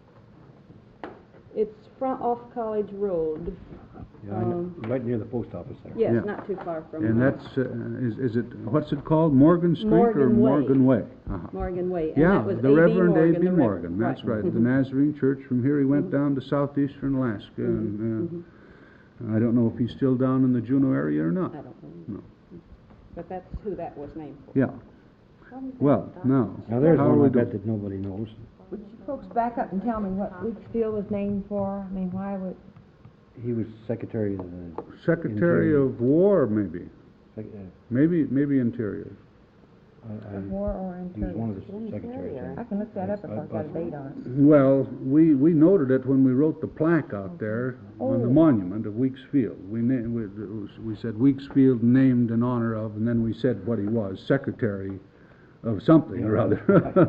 S6: it's front off College Road.
S4: Yeah, I know.
S6: Um,
S4: Right near the post office there.
S6: Yes,
S1: Yeah.
S6: not too far from.
S1: And
S6: uh,
S1: that's, uh, is, is it, what's it called, Morgan Street or
S6: Morgan Way.
S1: Morgan Way? Uh-huh.
S6: Morgan Way. And
S1: Yeah,
S6: that was
S1: the
S6: A B
S1: Reverend A
S6: Morgan,
S1: B
S6: the
S1: Morgan,
S6: Reverend.
S1: that's right, the
S6: Mhm.
S1: Nazarene Church. From here, he went down to southeastern Alaska, and, uh, I don't know if he's still down in the Juneau area or not.
S6: I don't know.
S1: No.
S6: But that's who that was named for.
S1: Yeah, well, now,
S4: Now, there's
S1: how are
S4: one
S1: we
S4: I bet
S1: doing?
S4: that nobody knows.
S5: Would you folks back up and tell me what Weeksfield was named for? I mean, why would,
S4: He was secretary of the,
S1: Secretary
S4: Interior.
S1: of War, maybe,
S4: sec- uh,
S1: maybe, maybe Interior.
S4: I- I-
S5: war or
S4: he was one
S5: interior?
S4: of the secretaries.
S5: I can look that up if
S4: I-
S5: I've got a
S4: I-
S5: date on it.
S1: Well, we, we noted it when we wrote the plaque out there on the
S5: Oh.
S1: monument of Weeks Field. We na, we, it was- we said Weeks Field named in honor of, and then we said what he was, Secretary of something or other.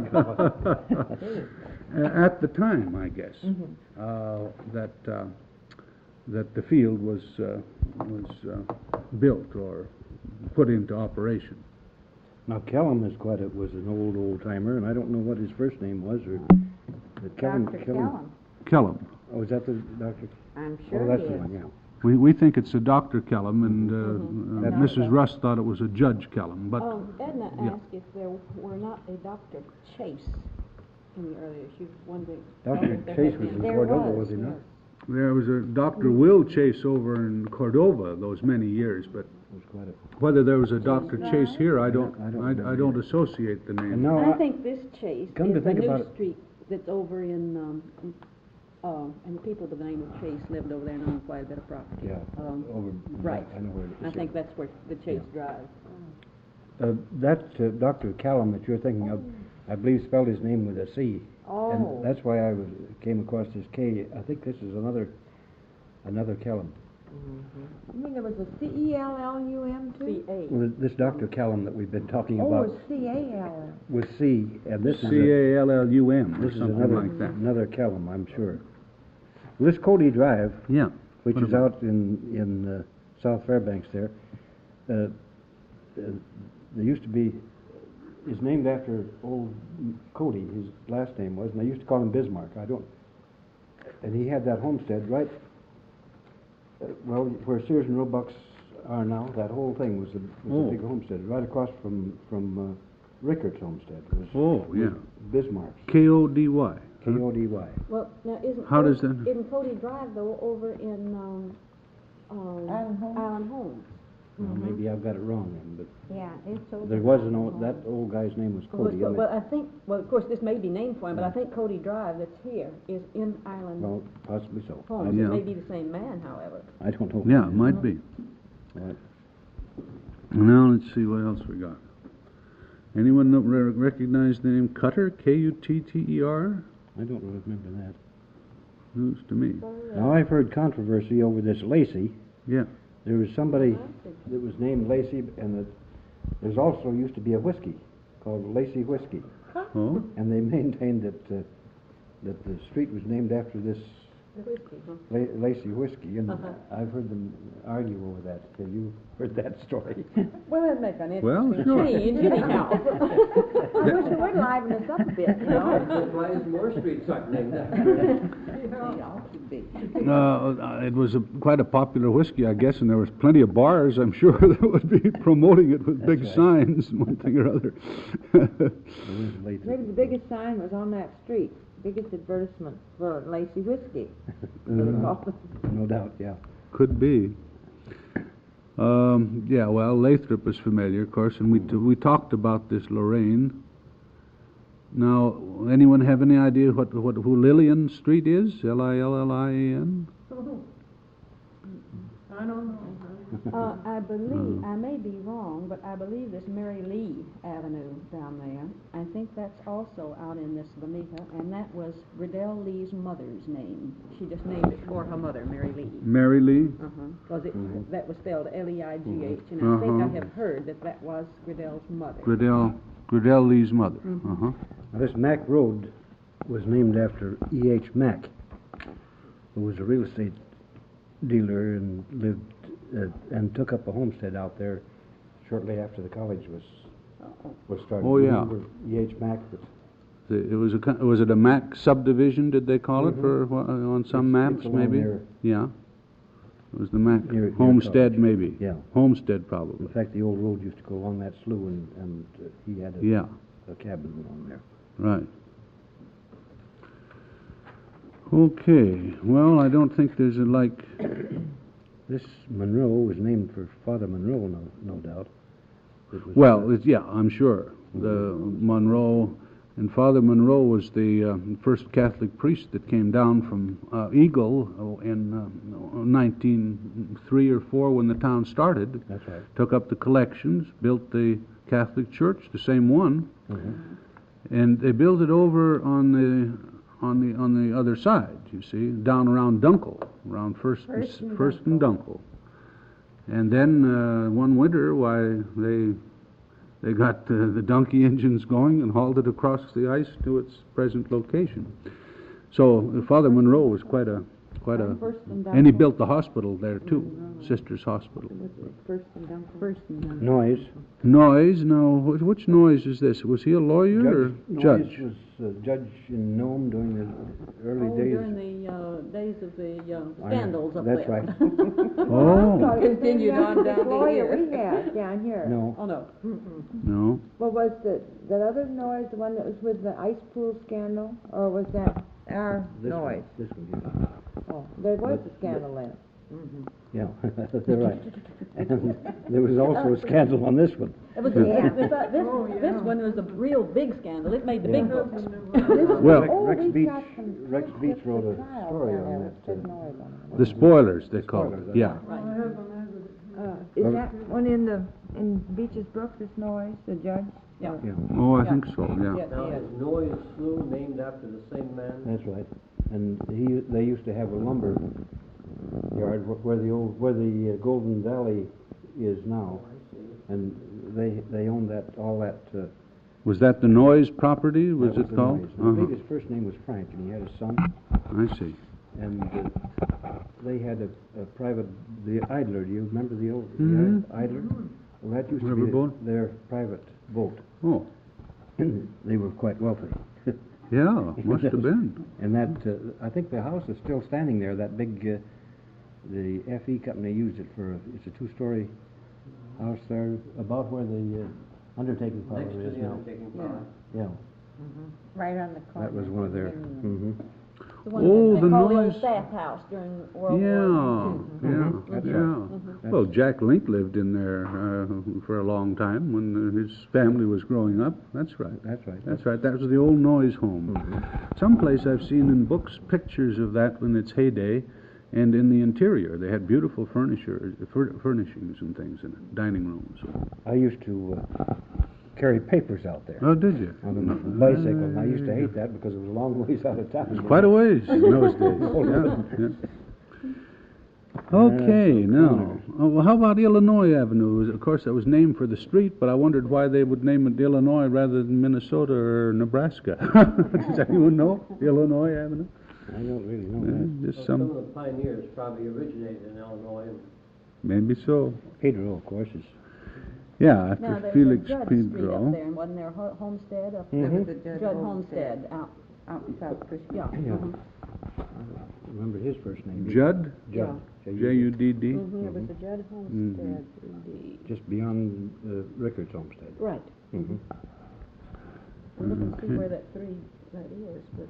S1: At the time, I guess, uh, that, uh, that the field was, uh, was, uh, built or put into operation.
S4: Now, Kellum is quite a, was an old, old timer, and I don't know what his first name was, or, but Kellum,
S3: Doctor
S4: Kellum.
S3: Kellum,
S1: Kellum.
S4: Oh, is that the doctor?
S3: I'm
S4: Oh,
S3: sure
S4: that's
S3: he
S4: the
S3: is.
S4: one, yeah.
S1: We, we think it's a Doctor Kellum, and, uh, uh,
S4: Mhm.
S1: Missus Russ thought it was a Judge Kellum, but.
S6: Um, Edna
S1: yeah.
S6: asked if there were not a Doctor Chase in the earlier, she was wondering.
S4: Doctor
S6: if there
S4: Chase
S6: had
S4: was
S6: been.
S4: in
S3: There
S4: Cordova,
S3: was,
S4: was he not?
S3: yes.
S1: There was a Doctor Will Chase over in Cordova those many years, but
S4: It was quite a,
S1: whether there was a Doctor Chase here, I don't,
S4: I don't
S1: I, I
S4: remember
S1: don't
S4: either.
S1: associate the
S4: and
S1: name.
S4: now,
S6: I
S4: I,
S6: think this Chase
S4: Come to
S6: is the
S4: think about
S6: new
S4: it-
S6: street that's over in, um, uh, and the people with the name of Chase lived over there and owned quite a bit of property.
S4: yeah,
S6: Um,
S4: over,
S6: right.
S4: I know where it is.
S6: I think that's where the Chase Drive.
S4: Uh, that, uh, Doctor Callum that you're thinking of, I believe spelled his name with a C.
S3: Oh.
S4: And that's why I was, came across this K. I think this is another, another Callum.
S5: You mean there was a C E L L U M
S6: C
S5: too?
S6: A.
S4: Well, this Doctor Callum that we've been talking
S5: Oh,
S4: about
S5: it's C A L.
S4: with C, and this is
S1: C
S4: a,
S1: A L L U M or
S4: this is
S1: something
S4: another,
S1: like that.
S4: another Callum, I'm sure. Well, this Cody Drive,
S1: Yeah.
S4: which
S1: What
S4: is
S1: about-
S4: out in, in, uh, South Fairbanks there, uh, uh, there used to be, is named after old Cody, his last name was, and they used to call him Bismarck, I don't, and he had that homestead right, uh, well, where Sears and Roebuck's are now, that whole thing was a, was
S1: Oh.
S4: a big homestead, right across from, from, uh, Rickard's homestead, was
S1: Oh, yeah.
S4: Bismarck's,
S1: K O D Y.
S4: K O D Y.
S6: Well, now, isn't.
S1: How
S6: Cody-
S1: does that-
S6: Isn't Cody Drive though over in, um, um.
S5: Island Homes?
S6: Island Homes.
S4: Well, maybe I've got it wrong then, but
S3: Yeah, it's over.
S4: there was an old, that old guy's name was
S6: Well,
S4: Cody.
S6: but-
S4: and
S6: Well,
S4: it-
S6: I think, well, of course, this may be named for him, but I think Cody Drive that's here is in Island
S4: Well, possibly so.
S6: Homes.
S1: Yeah.
S6: It may be the same man, however.
S4: I don't know.
S1: Yeah, it might be.
S4: Right.
S1: Now, let's see what else we got. Anyone that re- recognize the name Cutter, K U T T E R?
S4: I don't remember that.
S1: News to me.
S4: Now, I've heard controversy over this Lacey.
S1: Yeah.
S4: There was somebody that was named Lacey, and that there's also used to be a whiskey called Lacey Whiskey.
S1: Oh,
S4: And they maintained that, uh, that the street was named after this La- Lacey whiskey, and
S6: Uh-huh.
S4: I've heard them argue over that. Have you heard that story?
S6: Well, it'd make an
S1: Well,
S6: interesting
S1: sure.
S6: change anyhow.
S5: I wish it would liven us up a bit, you know?
S2: I'm surprised more streets aren't named after.
S3: They all should be.
S1: Uh, uh, it was a, quite a popular whiskey, I guess, and there was plenty of bars, I'm sure, that would be promoting it with big
S4: right.
S1: signs and one thing or other.
S4: Lathrop.
S5: Maybe the biggest sign was on that street, biggest advertisement for Lacey whiskey. They called it.
S4: No doubt, yeah.
S1: Could be. Um, yeah, well, Lathrop is familiar, of course, and we, t- we talked about this Lorraine. Now, anyone have any idea what, what who Lillian Street is? L I L L I A N?
S6: I don't know.
S8: Uh, I believe, I may be wrong, but I believe it's Mary Lee Avenue down there. I think that's also out in this Lamita, and that was Riddell Lee's mother's name. She just named it for her mother, Mary Lee.
S1: Mary Lee?
S8: Uh-huh, because it, that was spelled L E I G H, and I think I
S1: Uh-huh.
S8: have heard that that was Riddell's mother.
S1: Riddell, Riddell Lee's mother.
S8: Mhm.
S1: Uh-huh.
S4: Now, this Mack Road was named after E H Mack, who was a real estate dealer and lived uh, and took up a homestead out there shortly after the college was was started.
S1: Oh, yeah.
S4: Remember E H Mack was
S1: The- It was a, ki- was it a Mac subdivision, did they call it,
S4: Mhm.
S1: for, wha- on some
S4: It's-
S1: maps,
S4: it's along
S1: maybe?
S4: there.
S1: Yeah. It was the Mac
S4: Near- near
S1: Homestead,
S4: college.
S1: maybe?
S4: Yeah.
S1: Homestead,
S4: In
S1: probably.
S4: fact, the old road used to go along that slough, and, and uh, he had a,
S1: Yeah,
S4: a cabin along there.
S1: right. Okay, well, I don't think there's a, like,
S4: This Monroe was named for Father Monroe, no, no doubt. It was,
S1: well,
S4: uh,
S1: it's, yeah, I'm sure. The Monroe, and Father Monroe was the uh, first Catholic priest that came down from uh, Eagle oh, in uh, nineteen oh three or four when the town started.
S4: that's right.
S1: Took up the collections, built the Catholic church, the same one,
S4: Mhm.
S1: and they built it over on the on the on the other side. You see, down around Dunkel, around First and,
S8: First and
S1: First and Dunkel. And then uh, one winter, why they they got uh, the donkey engines going and hauled it across the ice to its present location. So uh, Father Monroe was quite a quite a,
S8: First and
S1: and he
S8: Dunkel.
S1: built the hospital there too, Sisters Hospital.
S8: First and Dunkel. First and Dunkel.
S4: Noise.
S1: Noise? No. Which, which Noise is this? Was he a lawyer or
S4: Noise
S1: judge?
S4: was uh, judge in Nome during the early
S6: Oh,
S4: days.
S6: during the, uh, days of the, uh,
S4: I-
S6: scandals up there.
S4: That's right.
S1: Oh,
S6: Continued on down to
S5: lawyer
S6: here.
S5: we had down here.
S4: No,
S6: Oh, no.
S1: no.
S5: Well, was the, that other noise the one that was with the ice pool scandal, or was that our
S4: this one,
S5: noise?
S4: this one,
S5: Oh, there was a scandal then.
S4: yeah. Yeah, they're right. And there was also a scandal on this one.
S6: It was, it was, uh, this, this one was a real big scandal. It made the big
S4: Yeah.
S6: books.
S1: Well-
S4: Rex,
S5: Oh,
S4: Rex
S5: we
S4: Beach,
S5: got some-
S4: Rex Beach
S5: just
S4: wrote
S5: the
S4: a
S5: trial
S4: story
S5: down there
S4: on
S5: with
S4: that.
S5: big
S4: uh,
S5: noise on it.
S1: The spoilers, they call
S4: Spoilers,
S1: it. Yeah.
S6: Right.
S5: Uh, is that one in the, in Beaches Brook, this noise, the judge?
S6: Yeah.
S4: Yeah,
S1: Oh, I
S6: Yeah.
S1: think so, yeah.
S6: Yeah,
S2: Now,
S6: yeah.
S2: is Noyes Slough named after the same man?
S4: that's right. And he, they used to have a lumber yard wh- where the old, where the uh, Golden Valley is now. And they, they owned that, all that, uh,
S1: Was that the Noise property, was
S4: that
S1: it
S4: the
S1: called?
S4: noise. I believe
S1: Uh-huh.
S4: his first name was Frank, and he had a son,
S1: I see.
S4: and uh, they had a, a private, the Idler, do you remember the old, the
S1: Mhm.
S4: Idler? Well, that used to be
S1: Riverboat?
S4: their private boat.
S1: Oh,
S4: They were quite wealthy.
S1: yeah, must have been.
S4: And that, uh, I think the house is still standing there, that big, uh, the F E company used it for, a- it's a two-story house there, about where the uh, undertaking
S2: Next
S4: parlor
S2: to
S4: is
S2: the
S4: now.
S2: undertaking parlor.
S4: Yeah,
S5: Right on the corner.
S4: that was one of their,
S5: Mm.
S4: mhm.
S6: The one
S1: Oh,
S6: that
S1: the
S6: they call the
S1: noise.
S6: old staff house during World
S1: Yeah,
S6: War
S1: yeah,
S4: Mhm. That's
S1: yeah.
S4: right.
S1: Well, Jack Link lived in there uh, for a long time when uh, his family was growing up. That's right.
S4: That's right.
S1: That's right. That was the old Noise home. Someplace I've seen in books pictures of that in its heyday, and in the interior they had beautiful furniture, fur- furnishings and things in it, dining rooms.
S4: I used to uh, carry papers out there
S1: Oh, did you?
S4: on a bicycle, and I used to hate that because it was a long ways out of town.
S1: Quite a ways in those days. Yeah, yeah. Okay,
S4: Uh,
S1: now,
S4: corner.
S1: oh, well, how about Illinois Avenue? Of course, that was named for the street, but I wondered why they would name it Illinois rather than Minnesota or Nebraska. Does anyone know Illinois Avenue?
S4: I don't really know
S1: Yeah,
S4: that.
S1: just
S2: Well, some
S1: some,
S2: of the pioneers probably originated in Illinois, and
S1: maybe so.
S4: Pedro, of course, is.
S1: Yeah,
S8: Now,
S1: after
S8: there's
S1: Felix
S8: a Judd Street up
S1: Pedro.
S8: there, and wasn't there Ho- Homestead up
S3: There
S8: there?
S3: was a Judd
S8: Judd
S3: Homestead
S8: Homestead out,
S3: out in South Cushing.
S8: yeah.
S4: Yeah.
S8: mhm.
S4: I remember his first name.
S1: Judd,
S4: Judd.
S1: J U D D.
S8: Mhm, it was the Judd Homestead, indeed.
S4: Just beyond uh, Rickard's homestead.
S8: Right.
S4: Mm-hmm.
S8: We're looking to see
S1: Okay.
S8: where that three, that is, but.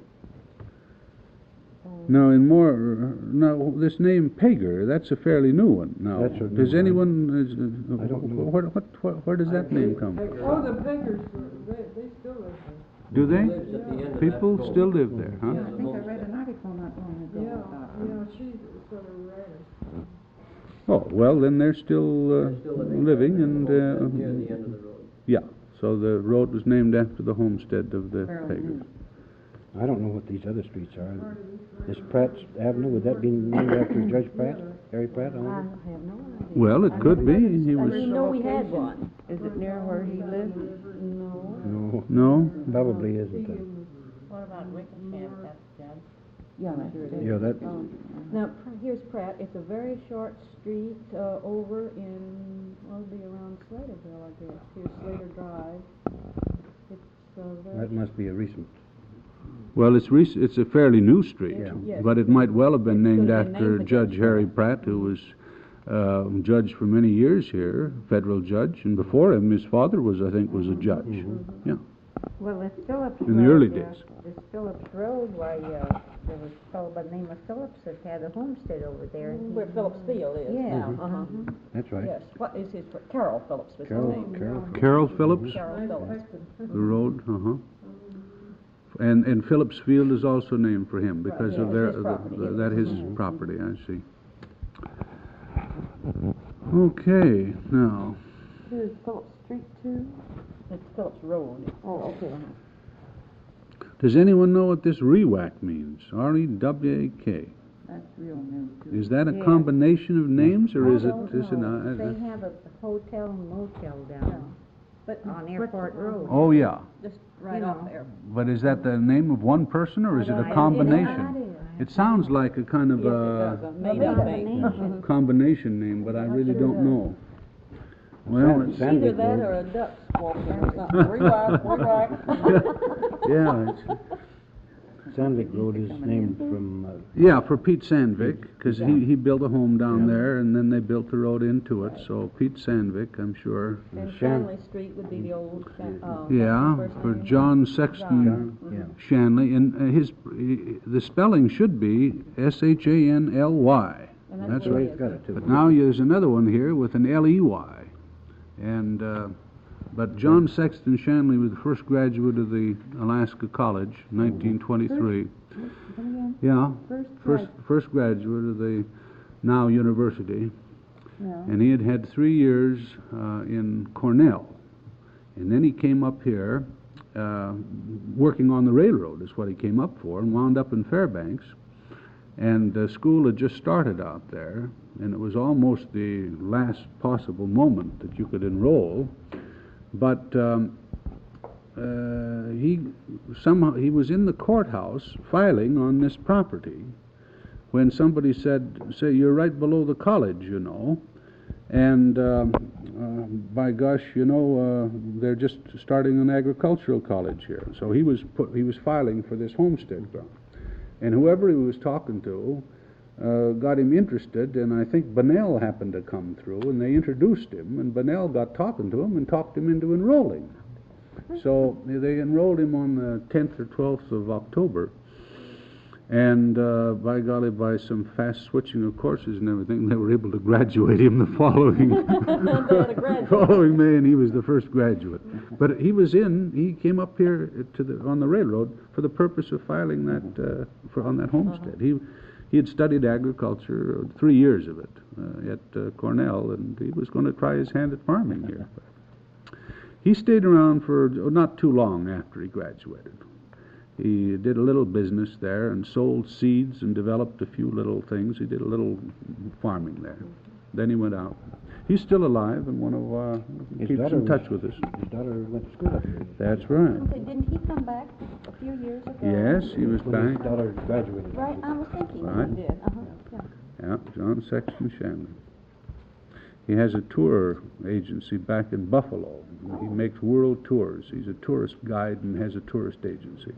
S8: um,
S1: Now, in more, now, this name Pager, that's a fairly new one now.
S4: That's a new
S1: Does
S4: one.
S1: anyone, is, uh,
S4: I don't know.
S1: Where, what, what, where does that name come from?
S5: Oh, the Pickers, they, they still live
S1: Do
S2: lives
S1: they?
S2: at the end of that
S1: People
S2: road.
S1: still live there, huh?
S3: I think I read an article not long ago about them.
S5: she sort of ran.
S1: Oh, well, then they're still, uh,
S2: They're still living.
S1: living
S2: there,
S1: and,
S2: near
S1: uh,
S2: the end of the road.
S1: yeah, so the road was named after the homestead of the
S3: Fairly
S1: Pagers.
S3: new.
S4: I don't know what these other streets are. This Pratt's Avenue, would that be named after Judge Pratt? Harry Pratt, I
S8: I
S4: wonder?
S8: have no idea.
S1: Well, it
S8: I
S1: could
S8: never
S1: be.
S8: noticed-
S1: He
S8: I
S1: was-
S8: didn't know we had one.
S3: Is it near where he lived?
S8: No.
S4: No,
S1: No?
S4: probably isn't. uh,
S7: What about Wickersham, that's Judd?
S3: Yeah, that's it.
S4: Yeah, that,
S8: Um, Now, Pr- here's Pratt, it's a very short street, uh, over in, well, it'll be around Slaterville, I guess, here's Slater Drive. It's, uh, very.
S4: that must be a recent.
S1: Well, it's rec- it's a fairly new street,
S4: Yeah.
S8: Yes.
S1: but it might well have been
S8: It
S1: named
S8: could have been
S1: after
S8: named for
S1: Judge
S8: Judge
S1: Harry
S8: Pratt.
S1: Pratt, who was uh, judge for many years here, federal judge, and before him, his father was, I think, was a judge. Yeah.
S3: Well, it's Phillips
S1: In the
S3: Road
S1: early
S3: there.
S1: days.
S3: It's Phillips Road, why, uh, there was a fellow by the name of Phillips that had a homestead over there. and he-
S8: Where Phillips Field is
S3: Yeah.
S8: now, uh-huh.
S4: That's right.
S8: Yes, what is his, fir- Carroll Phillips was his
S4: Carol,
S8: name.
S4: Carol.
S1: Carroll Phillips,
S8: Carroll Phillips.
S1: the road, uh-huh. And, and Phillips Field is also named for him because
S8: yeah,
S1: of
S8: it's
S1: their,
S8: his
S1: the-
S8: property,
S1: the-
S8: it
S1: that his
S8: is.
S1: property, I see. Okay, now,
S5: Here's Phillips Street too?
S8: It's Phillips Road.
S5: Oh, okay.
S1: does anyone know what this R E W A C means? R E W A K.
S3: That's real new, too.
S1: Is that a
S3: Yeah.
S1: combination of names, or
S3: I
S1: is it,
S3: don't
S1: is it,
S3: know.
S1: uh,
S3: They
S1: uh,
S3: have a hotel and motel down
S8: But
S3: on Airport Road.
S1: oh, yeah,
S8: just right
S3: You
S8: off
S3: know.
S8: there.
S1: but is that the name of one person, or is it
S8: I
S1: a
S8: don't-
S1: combination? It sounds like a kind of
S8: Yes, it
S1: a
S8: does, a made-up name.
S3: Combination.
S1: combination name, but I really don't know. Well, it's,
S4: Sand-
S8: Either
S4: Sandvik
S8: that
S4: Road.
S8: or a duck walking or something. Rewind, rewind.
S1: yeah, it's,
S4: Sandvik Road is named from, uh,
S1: yeah, for Pete Sandvik, because he, he built a home down there, and then they built the road into it, so Pete Sandvik, I'm sure.
S8: And
S4: Shan-
S8: Shanley Street would be the old, Shan- uh.
S1: Yeah,
S8: what's his
S1: for
S8: first name?
S1: John Sexton
S4: John, yeah.
S1: Shanley, and uh, his, the spelling should be S H A N L Y.
S8: And
S1: That's
S8: where
S1: right.
S8: he
S4: He's
S8: is.
S4: got it too.
S1: But now there's another one here with an L E Y. And, uh, but John Sexton Shanley was the first graduate of the Alaska College, nineteen twenty-three. Yeah, first, first graduate of the now university. And he had had three years uh, in Cornell. And then he came up here, uh, working on the railroad is what he came up for, and wound up in Fairbanks. And uh, school had just started out there, and it was almost the last possible moment that you could enroll. But um, uh, he somehow he was in the courthouse filing on this property when somebody said, "Say you're right below the college, you know." And um, uh, by gosh, you know, uh, they're just starting an agricultural college here. So he was put, he was filing for this homestead ground. And whoever he was talking to uh, got him interested, and I think Bunnell happened to come through, and they introduced him, and Bunnell got talking to him and talked him into enrolling. So they enrolled him on the tenth or twelfth of October, and uh, by golly, by some fast switching of courses and everything, they were able to graduate him the following following May, and he was the first graduate. But he was in. He came up here to the on the railroad for the purpose of filing that uh, for on that homestead. He he had studied agriculture, three years of it uh, at uh, Cornell, and he was going to try his hand at farming here. He stayed around for not too long after he graduated. He did a little business there and sold seeds and developed a few little things. He did a little farming there. Then he went out. He's still alive and one of uh,
S4: His
S1: keeps
S4: daughter
S1: in
S4: was-
S1: touch with us.
S4: His daughter went to school up here.
S1: That's right.
S8: Okay, didn't he come back a few years ago?
S1: Yes, he was
S4: When his
S1: back.
S4: daughter graduated.
S8: Right, I was thinking
S1: Right.
S8: he did, uh-huh, yeah.
S1: Yeah, John Sexton Shanley. He has a tour agency back in Buffalo. He makes world tours. He's a tourist guide and has a tourist agency.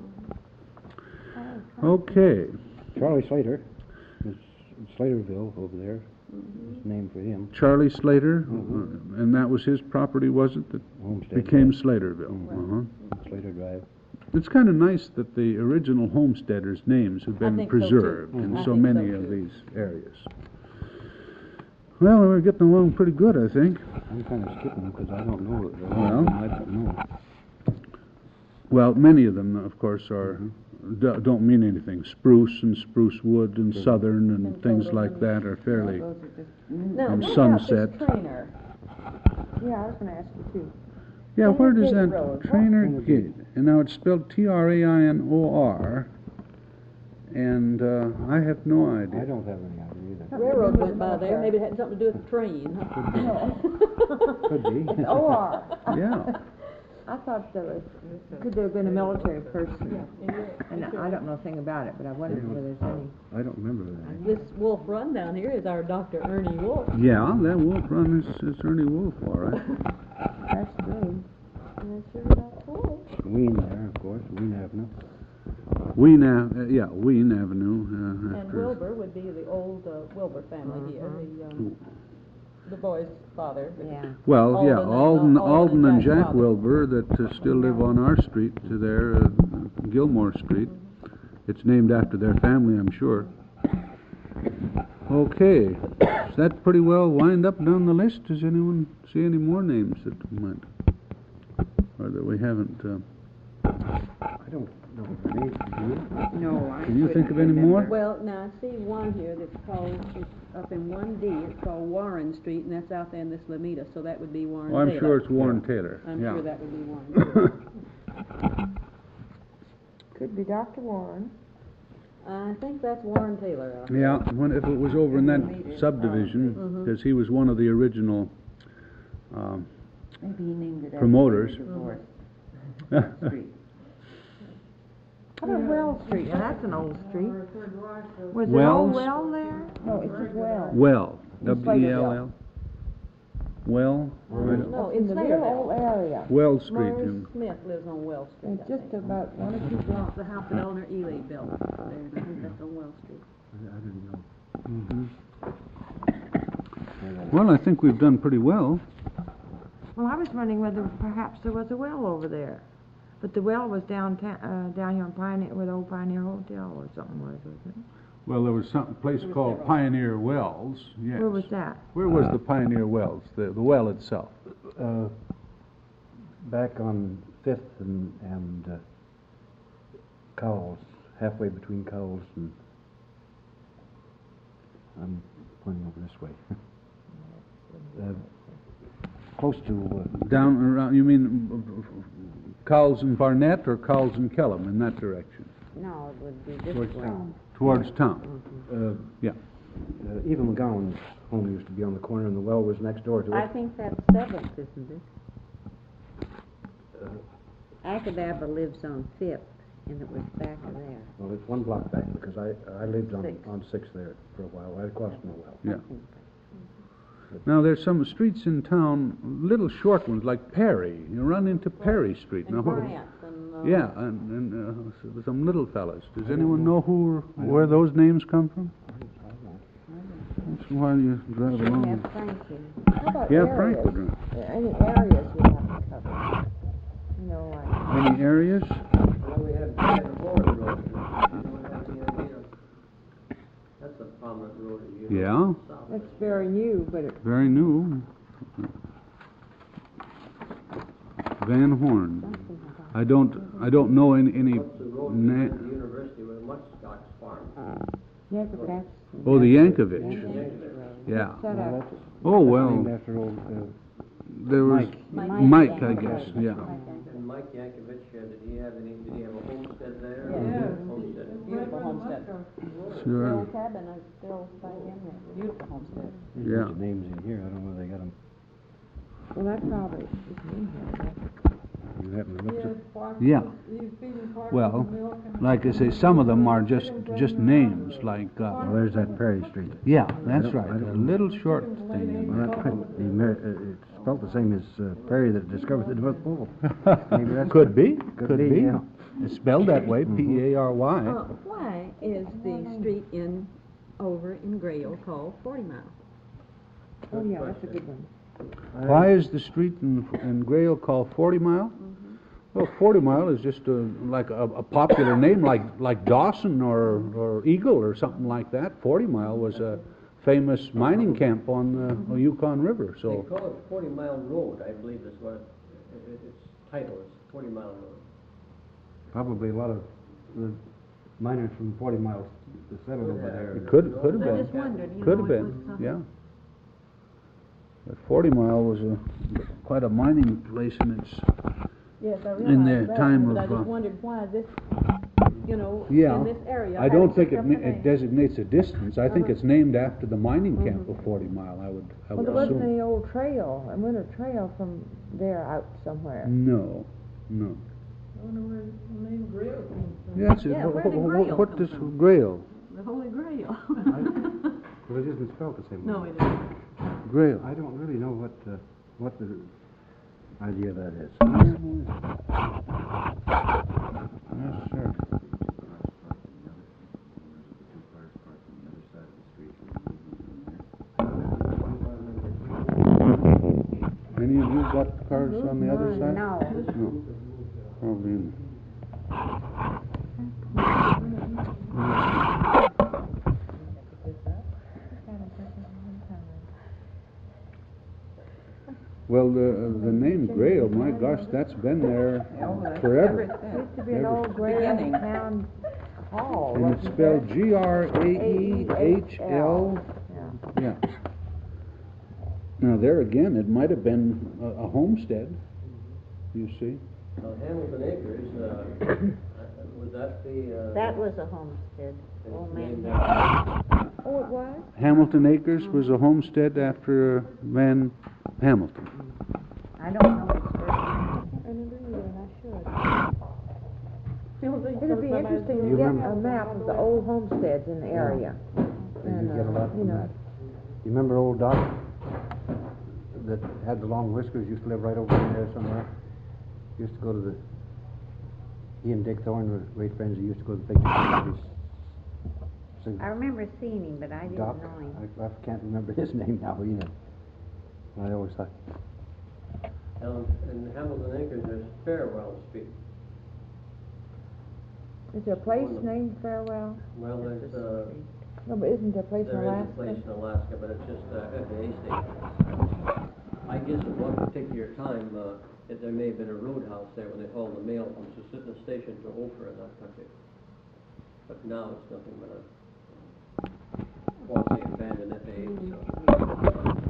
S1: Okay.
S4: Charlie Slater, is Slaterville over there, is named for him.
S1: Charlie Slater,
S4: Mhm.
S1: uh, and that was his property, was it, that
S4: Homestead
S1: became
S4: Drive.
S1: Slaterville?
S4: Mhm.
S1: Uh-huh.
S4: Slater Drive.
S1: It's kind of nice that the original homesteaders' names have
S6: I
S1: been
S6: think so, too.
S1: preserved in
S6: I
S1: so
S6: think so,
S1: many of
S6: too.
S1: these areas. Well, we're getting along pretty good, I think.
S4: I'm kind of skipping because I don't know. it.
S1: Well.
S4: I don't know.
S1: Well, many of them, of course, are do- don't mean anything. Spruce and spruce wood and southern and
S6: And
S1: things
S6: total
S1: like
S6: and-
S1: that are fairly.
S3: Those are just,
S6: Now,
S1: And
S6: what
S1: Sunset.
S6: about this trainer?
S5: Yeah, I was gonna ask you too.
S1: Yeah, where
S6: Trainer
S1: does
S6: Gate
S1: that
S6: Road, what?
S1: Trainer
S4: Trainer
S1: Gate? And now it's spelled T R A I N O R, and uh, I have no
S4: I
S1: idea.
S4: don't have any idea either.
S6: Railroad went by there, maybe it had something to do with the train, huh?
S4: Could be.
S5: O R.
S1: Yeah.
S5: I thought there was, could there have been a military person?
S6: Yeah,
S5: And I don't know a thing about it, but I wondered whether there's any.
S4: I don't remember that.
S6: This Wolf Run down here is our Doctor Ernie Wolf.
S1: Yeah, that Wolf Run is, is Ernie Wolf, all right.
S5: That's true.
S6: And that's sure about cool.
S4: Ween there, of course, Ween Avenue.
S1: Ween Ave- uh, yeah, Ween Avenue. Uh,
S6: And
S1: after
S6: Wilbur would be the old uh, Wilbur family here, the, um, the boy's father.
S3: yeah.
S1: Well, yeah,
S6: Alden and,
S1: Alden,
S6: uh,
S1: Alden and Jack
S6: father.
S1: Wilbur that uh, still live on our street to there, uh, Gilmore Street. It's named after their family, I'm sure. Okay, is that pretty well wind up down the list? Does anyone see any more names that might, or that we haven't? Uh,
S4: I don't know her name, do you?
S3: No, I
S1: Can you think
S3: couldn't
S1: of any more?
S3: remember.
S8: Well, now I see one here that's called, it's up in one D, it's called Warren Street, and that's out there in this Lamita, so that would be Warren
S1: well,
S8: Taylor.
S1: I'm sure it's Warren Taylor.
S8: I'm
S1: yeah.
S8: sure that would be Warren.
S5: Could be Doctor Warren.
S8: I think that's Warren Taylor out there.
S1: Yeah, when, if it was over in that subdivision,
S8: Mhm.
S1: because he was one of the original um,
S3: Maybe he named it after
S1: promoters.
S3: the divorce street.
S5: How about Well Street? Now, that's an old street. Was it
S1: Wells?
S5: old Well there? No, it's just Well.
S1: Well,
S5: In
S1: W E L L. Well, I don't-
S6: No,
S5: In
S6: it's
S5: the real
S6: Slaterville.
S5: old area.
S1: Wells Street.
S6: Maurice
S1: Jim.
S6: Smith lives on Wells Street,
S5: It's
S6: I
S5: just
S6: think.
S5: about one or two
S8: It's
S5: blocks.
S8: the house that Eleanor Ely built there, and I think that's on Wells Street.
S4: I I didn't know.
S1: Mhm. Well, I think we've done pretty well.
S5: Well, I was wondering whether perhaps there was a well over there. But the well was downtown, uh, down here on Pioneer, where the old Pioneer Hotel or something was, wasn't it?
S1: Well, there was some place called Pioneer Wells, yes.
S5: Where was that?
S1: Where was the Pioneer Wells, the, the well itself?
S4: Uh, back on Fifth and, and uh, Cowles, halfway between Cowles and, I'm pointing over this way. uh, close to, uh,
S1: Down around, you mean uh, Cowles and Barnett or Cowles and Kellum, in that direction?
S3: No, it would be this
S4: towards
S3: way.
S4: town.
S1: Towards town?
S4: Uh,
S1: Yeah.
S4: uh, Eva McGowan's home used to be on the corner, and the well was next door to
S3: I
S4: it.
S3: think that's Seventh, isn't it?
S4: Uh,
S3: Acadabba lives on Fifth, and it was back of there.
S4: Well, it's one block back, because I, I lived on,
S3: Sixth.
S4: on Sixth there for a while, right across from the well.
S1: Yeah. Now, there's some streets in town, little short ones, like Perry. You run into Perry Street.
S6: And
S1: Now, what-
S6: Grant and, uh,
S1: Yeah, and, and uh, s- some little fellas. Does anyone know who, where those names come from? That's why you drive
S3: We
S1: along.
S3: have Frankie.
S5: How about
S1: Yeah,
S5: areas?
S1: Frank would know.
S5: Uh, Any areas we haven't covered? You know, like,
S1: Any areas?
S2: Well, we have Santa Florida Road. You don't have any idea? That's a prominent road, as you know.
S1: Yeah,
S2: south.
S5: it's very new, but it,
S1: very new. Van Horn. I don't, I don't know any, any,
S2: What's the road
S1: na-
S2: to the university with Muskox Farm?
S5: yeah, but that's.
S1: oh, the Yankovic.
S2: Yankovic.
S1: Yeah.
S5: Set
S4: Well,
S5: up.
S4: that's
S1: Oh,
S4: named
S1: well,
S4: after old, uh,
S1: there was
S4: Mike.
S1: Mike, I guess, yeah.
S2: And Mike Yankovic, uh, did he have any, did he have a homestead there?
S6: Yeah,
S8: The
S1: Sure.
S8: old cabin is still back in there, beautiful homestead.
S4: There's a
S1: Yeah.
S4: bunch of names in here, I don't know where they got them.
S5: Well, that probably is in here.
S4: You happen to look at
S1: Yeah. Well, like I say, some of them are just, just names, like, uh,
S4: Well, there's that Perry Street.
S1: yeah, that's
S4: don't-
S1: right,
S4: I
S1: a
S4: don't-
S1: little short thing.
S4: Well, that could be, Mer- uh, it's spelled the same as uh, Perry that discovered the North Pole. Maybe that's
S1: Could
S4: what-
S1: be,
S4: could
S1: could
S4: be,
S1: be.
S4: yeah.
S1: It's spelled that way, P A R
S8: Uh,
S1: Y.
S8: why is the street in, over in Grail called Forty Mile?
S5: Oh, yeah, that's a good one.
S1: Why is the street in, in Grail called Forty Mile? Well, Forty Mile is just a, like a, a popular name, like, like Dawson or, or Eagle or something like that. Forty Mile was a famous mining camp on the Yukon River,
S2: They
S1: so.
S2: call it Forty Mile Road, I believe is what, it- it- its title is, Forty Mile Road.
S4: Probably a lot of the miners from Forty Miles settled over there.
S1: It could, could have
S8: I
S1: been.
S8: just wondered, you
S1: Could
S8: know,
S1: have
S8: it
S1: been,
S8: was, uh,
S1: yeah. But Forty Mile was a, quite a mining place in its,
S8: Yes, I
S1: in
S8: realize
S1: the
S8: that,
S1: time
S8: but I
S1: of,
S8: just
S1: uh,
S8: wondered why this, you know,
S1: yeah.
S8: in this area.
S1: I
S8: had
S1: don't think it,
S8: such
S1: ma-
S8: a
S1: it
S8: name.
S1: designates a distance. I think
S8: Uh-huh.
S1: it's named after the mining camp of Forty Mile, I would, I
S5: Well,
S1: would
S5: there wasn't
S1: assume.
S5: any old trail, a winter trail from there out somewhere.
S1: No, no.
S6: I wonder where the name Grail came from.
S1: Yeah, it's,
S8: Yeah,
S1: wh-
S8: where did
S1: wh-
S8: Grail
S1: what
S8: come
S1: does
S8: from?
S1: Grail?
S8: The Holy Grail.
S4: Well, it isn't spelled the same way.
S8: No, it isn't.
S1: Grail.
S4: I don't really know what, uh, what the idea of that is.
S1: Yes, sir. Any of you got cars on the other side?
S3: No.
S1: No. Probably in. Well, the, the name Grail, my gosh, that's been there forever.
S5: Used to be an
S1: Ever-
S5: old Graham Town Hall,
S1: And it's
S5: wasn't
S1: spelled
S5: there?
S1: G R A E H L.
S5: Yeah.
S1: Yeah. Now, there again, it might have been a, a homestead, you see.
S2: Now Hamilton Acres, uh, would that be, uh?
S3: That was a homestead,
S2: it's
S3: old
S2: named
S3: man.
S2: after-
S5: Oh, it was?
S1: Hamilton Acres was a homestead after Van Hamilton.
S3: I don't know his first name.
S5: Remember either, and I should.
S6: Feels like
S5: It'd be
S6: somebody-
S5: interesting to
S4: You
S5: get
S4: remember-
S5: a map of the old homesteads in the area.
S4: And you
S5: And,
S4: get a
S5: uh,
S4: lot
S5: you
S4: from
S5: know,
S4: that. You remember old Doc that had the long whiskers, used to live right over in there somewhere? Used to go to the, he and Dick Thorne were great friends, he used to go to the picture parties. So,
S3: I remember seeing him, but I didn't
S4: Doc,
S3: know him.
S4: I, I can't remember his name now either. I always thought,
S2: Now, in Hamilton Acres, there's Farewell Street.
S5: is there a place named Farewell?
S2: Well, there's, uh,
S5: No, but isn't there a place in
S2: there is a
S5: Alaska?
S2: place in Alaska, but it's just, uh, F A A station. I guess at one particular time, uh, it, there may have been a roadhouse there when they hauled the mail from Sus- the station to Ophir in that country. But now it's nothing but a quasi-abandoned F A A facility.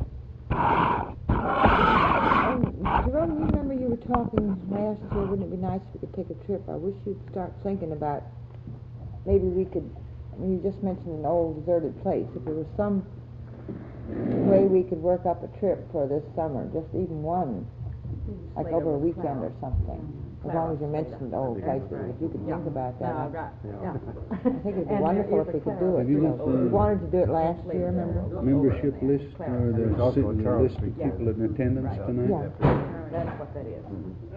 S5: And Jerome, you remember you were talking last year, wouldn't it be nice if we could take a trip? I wish you'd start thinking about, maybe we could, when you just mentioned an old deserted place, if there was some way we could work up a trip for this summer, just even one, like over a weekend or something. As long as you mentioned old places, if you could think about that. I
S8: right,
S4: yeah.
S5: I think it'd be wonderful if we could do it.
S1: Have you
S5: you
S1: got
S5: know. We
S1: the-
S5: wanted to do it last year, remember?
S1: Membership list, or the,
S4: There's also
S1: si-
S4: a
S1: the
S4: Charles
S1: list of
S4: Street.
S1: people in attendance tonight?
S5: Yeah.
S8: That's what that is.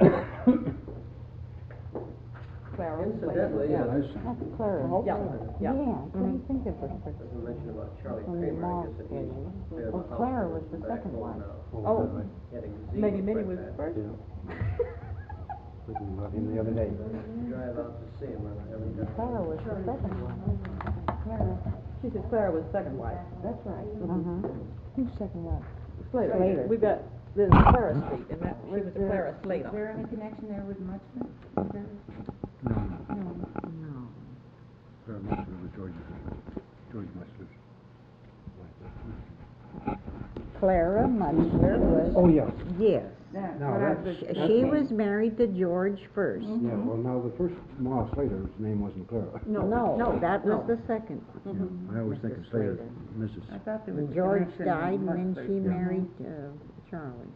S8: Clara.
S2: Incidentally,
S5: Yeah.
S2: uh,
S3: That's Clara.
S8: Yeah,
S3: Yeah,
S8: yeah.
S3: I couldn't think of her first.
S2: doesn't mention about Charlie
S3: On the
S2: Kramer, I
S3: mall
S2: guess that
S3: area.
S2: he's there in
S3: Well,
S2: the house
S3: Clara
S2: and
S3: was the
S2: back
S3: second
S2: home
S3: wife.
S2: now,
S8: Oh,
S2: Getting
S8: maybe
S2: zero
S8: Minnie
S2: quite
S8: was
S2: bad.
S8: first.
S4: Thinking about him the other day.
S2: Drive out to see him when I haven't done.
S3: Clara was the second one. Clara.
S8: She said Clara was second wife.
S3: That's right. Uh-huh.
S5: Who's second one?
S8: Slater.
S5: Slater.
S8: We've got, there's Clara Street, and that, she was a Clara Slater.
S3: Is there any connection there with Muchman?
S4: No, no.
S3: No.
S4: Very much with George, George Muchler.
S3: Clara Muchler was,
S4: Oh, yeah.
S3: yes.
S8: That's
S4: Now,
S8: what I
S4: that's-
S8: was.
S3: She was married to George first.
S4: Yeah, well, now, the first Ma Slater's name wasn't Clara.
S8: No,
S3: No,
S8: no,
S3: that was
S8: no.
S3: the second.
S4: Yeah, I always think of
S3: Missus
S4: Slater,
S3: Slater.
S4: Missus
S8: I thought there was
S3: And
S8: a
S3: George
S8: connection
S3: died, and
S8: much
S3: then
S8: later.
S3: she married, uh, Charlie.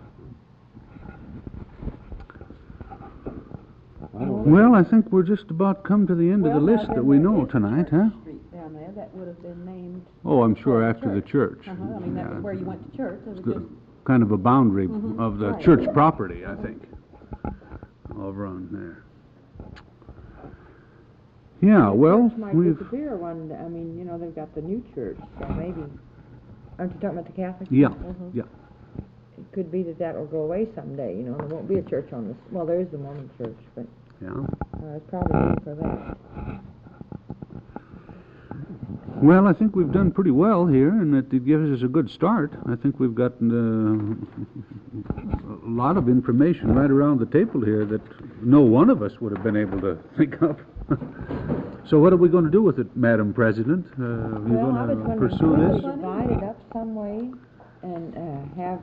S4: I don't
S1: Well, I think we're just about come to the end of the
S8: Well, now,
S1: list that
S8: then
S1: we
S8: there
S1: know
S8: is
S1: tonight,
S8: Church
S1: huh?
S8: Street down there, that would have been named,
S1: Oh, I'm sure
S8: Oh,
S1: after the church.
S8: uh-huh, I mean, that
S1: Yeah.
S8: was where you went to church, it was
S1: It's the-
S8: just,
S1: kind of a boundary
S8: Mhm,
S1: of the
S8: right.
S1: church property, I think, over on there. Yeah, well,
S5: Church might
S1: we've,
S5: disappear one, I mean, you know, they've got the new church, so maybe, aren't you talking about the Catholic?
S1: yeah,
S8: Mhm.
S1: yeah.
S5: It could be that that will go away someday, you know, there won't be a church on this, well, there is the Mormon church, but,
S1: Yeah.
S5: uh, it's probably good for that.
S1: Well, I think we've done pretty well here, and it it gives us a good start. I think we've gotten uh, a lot of information right around the table here that no one of us would have been able to think of. So what are we going to do with it, Madam President? Uh, Are you
S5: Well, I was
S1: going to
S5: wondering,
S1: pursue
S5: could we
S1: this?
S5: divide it up some way and, uh, have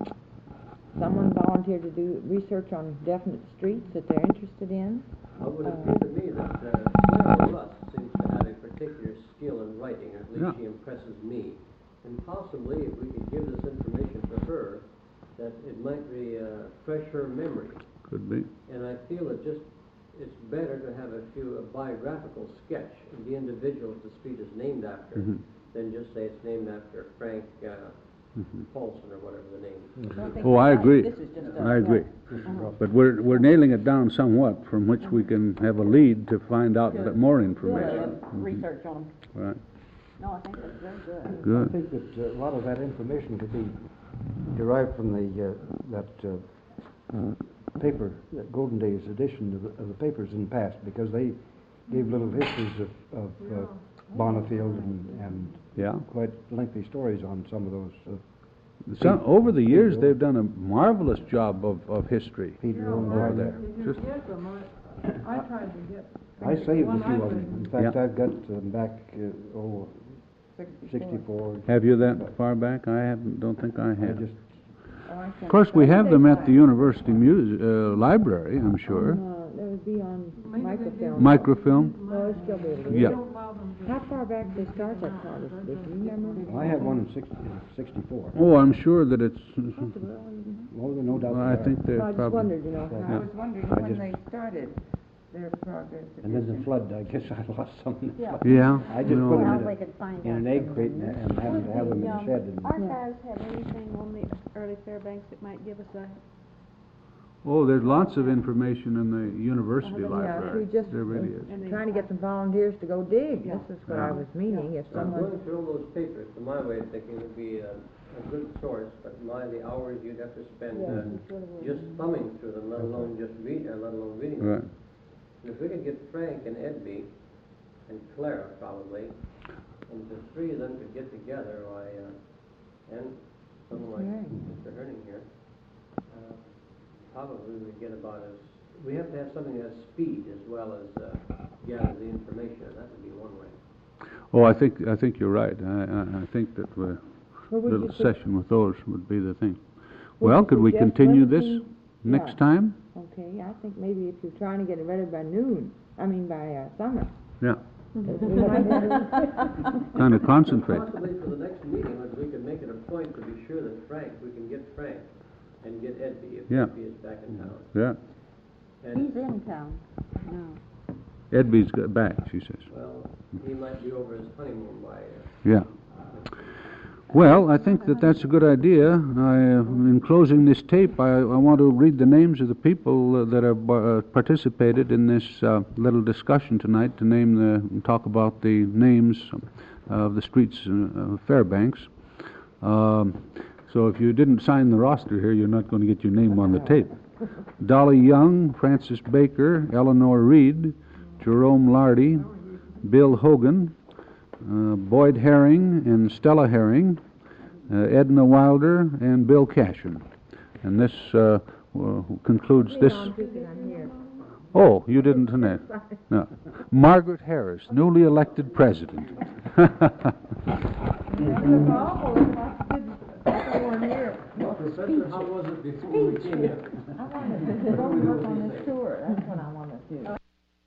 S5: someone volunteer to do research on definite streets that they're interested in?
S2: Well, it would appear to me that uh, Clara Russ seems to have a particular skill in writing, or at least
S1: Yeah.
S2: she impresses me. And possibly, if we could give this information to her, that it might refresh her memory.
S1: Could be.
S2: And I feel that just, it's better to have a few, a biographical sketch of the individuals the street is named after,
S1: Mhm.
S2: than just say it's named after Frank uh,
S1: Mhm.
S2: Paulson or whatever the name is.
S8: I think
S1: Oh, I
S8: you're right.
S1: agree.
S8: This is just a-
S1: I agree.
S8: Uh-huh.
S1: But we're, we're nailing it down somewhat, from which we can have a lead to find out
S8: Good.
S1: more
S8: Do a
S1: information.
S8: little research on them.
S1: Right,
S8: No, I think that's very good.
S4: I
S1: good.
S4: think that uh, a lot of that information could be derived from the, uh, that uh, paper, that Golden Days edition of the, of the papers in the past, because they gave little histories of, of uh, Bonneville and, and
S1: Yeah.
S4: quite lengthy stories on some of those, uh,
S1: Some, over the years, they've done a marvelous job of, of history
S4: Peter Owen
S1: over
S4: Gardner.
S1: there. Just,
S6: I tried to get.
S4: I saved a few of them. In fact,
S1: Yeah.
S4: I've got them back, uh, oh, sixty-four.
S1: have you that far back? I haven't, don't think I
S4: I
S1: have.
S4: just,
S1: Of course, we have them at the university muse, uh, library, I'm sure.
S5: Uh, that would be on microfilm.
S1: Microfilm?
S5: Oh, it's still be able to.
S1: Yeah.
S5: How far back they start that progress, do you remember?
S4: I have one in sixty, sixty-four.
S1: Oh, I'm sure that it's,
S4: Well, no doubt.
S1: well, I
S4: there are.
S1: think they're
S5: Well, I just
S1: probably,
S5: wondered, you know,
S4: Yeah.
S5: how-
S7: I was wondering
S4: I
S7: when
S4: just-
S7: they started their progress.
S4: And then the flood, I guess I lost some in the
S8: Yeah.
S4: flood.
S1: yeah.
S4: I just
S1: no.
S4: put them
S3: Well,
S4: in
S3: we
S4: a,
S3: could find
S4: in
S3: out
S4: an egg
S3: from
S4: crate
S3: them.
S4: and and happened to have them in the shed. and-
S8: Archives have anything on the early Fairbanks that might give us a,
S1: Oh, there's lots of information in the university
S5: Yeah, if
S1: library.
S5: we just,
S1: There really is.
S8: and the-
S5: trying to get some volunteers to go dig,
S8: Yeah.
S5: this is what I was meaning, if
S2: Now,
S5: someone,
S2: going through all those papers, to my way of thinking, would be a, a good source, but my, the hours you'd have to spend uh, just thumbing through them, let alone just read, uh, let alone reading them.
S1: Right.
S2: And if we could get Frank and Edby, and Clara probably, and the three of them could get together, why, uh, and someone like
S5: Herring.
S2: Mister Herning here, uh, probably we'd get about as, we have to have something that has speed as well as, uh, gather the information, and that would be one way.
S1: Oh, I think, I think you're right. I, I, I think that a
S5: Well, would
S1: little
S5: you su-
S1: session with those would be the thing.
S5: Would
S1: Well,
S5: you
S1: could we
S5: suggest
S1: continue this
S5: limiting-
S1: next
S5: yeah.
S1: time?
S5: okay, I think maybe if you're trying to get it ready by noon, I mean by, uh, summer.
S1: Yeah,
S5: we might have-
S1: kind of concentrate.
S2: Possibly for the next meeting, if we could make it a point to be sure that Frank, we can get Frank and get Edby if
S1: Yeah.
S2: Edby is back in town.
S1: Yeah.
S3: He's
S2: And,
S3: in town. No.
S1: Edby's got back, she says.
S2: well, he might be over his honeymoon by, uh,
S1: Yeah. Well, I think that that's a good idea. I, uh, in closing this tape, I, I want to read the names of the people uh, that have uh, participated in this uh, little discussion tonight to name the, talk about the names of the streets uh, of Fairbanks. Um, so if you didn't sign the roster here, you're not going to get your name on the tape. Dolly Young, Francis Baker, Eleanor Reed, Jerome Lardy, Bill Hogan, uh, Boyd Herring and Stella Herring, uh, Edna Wilder and Bill Cashin. And this uh, w- concludes this.
S5: I'm here.
S1: Oh, you didn't tonight. No. Margaret Harris, newly elected president.
S5: It was awful if I didn't, I weren't here.
S9: Professor, how was it before we came here?
S5: I wanna go work on this tour, that's what I wanna do.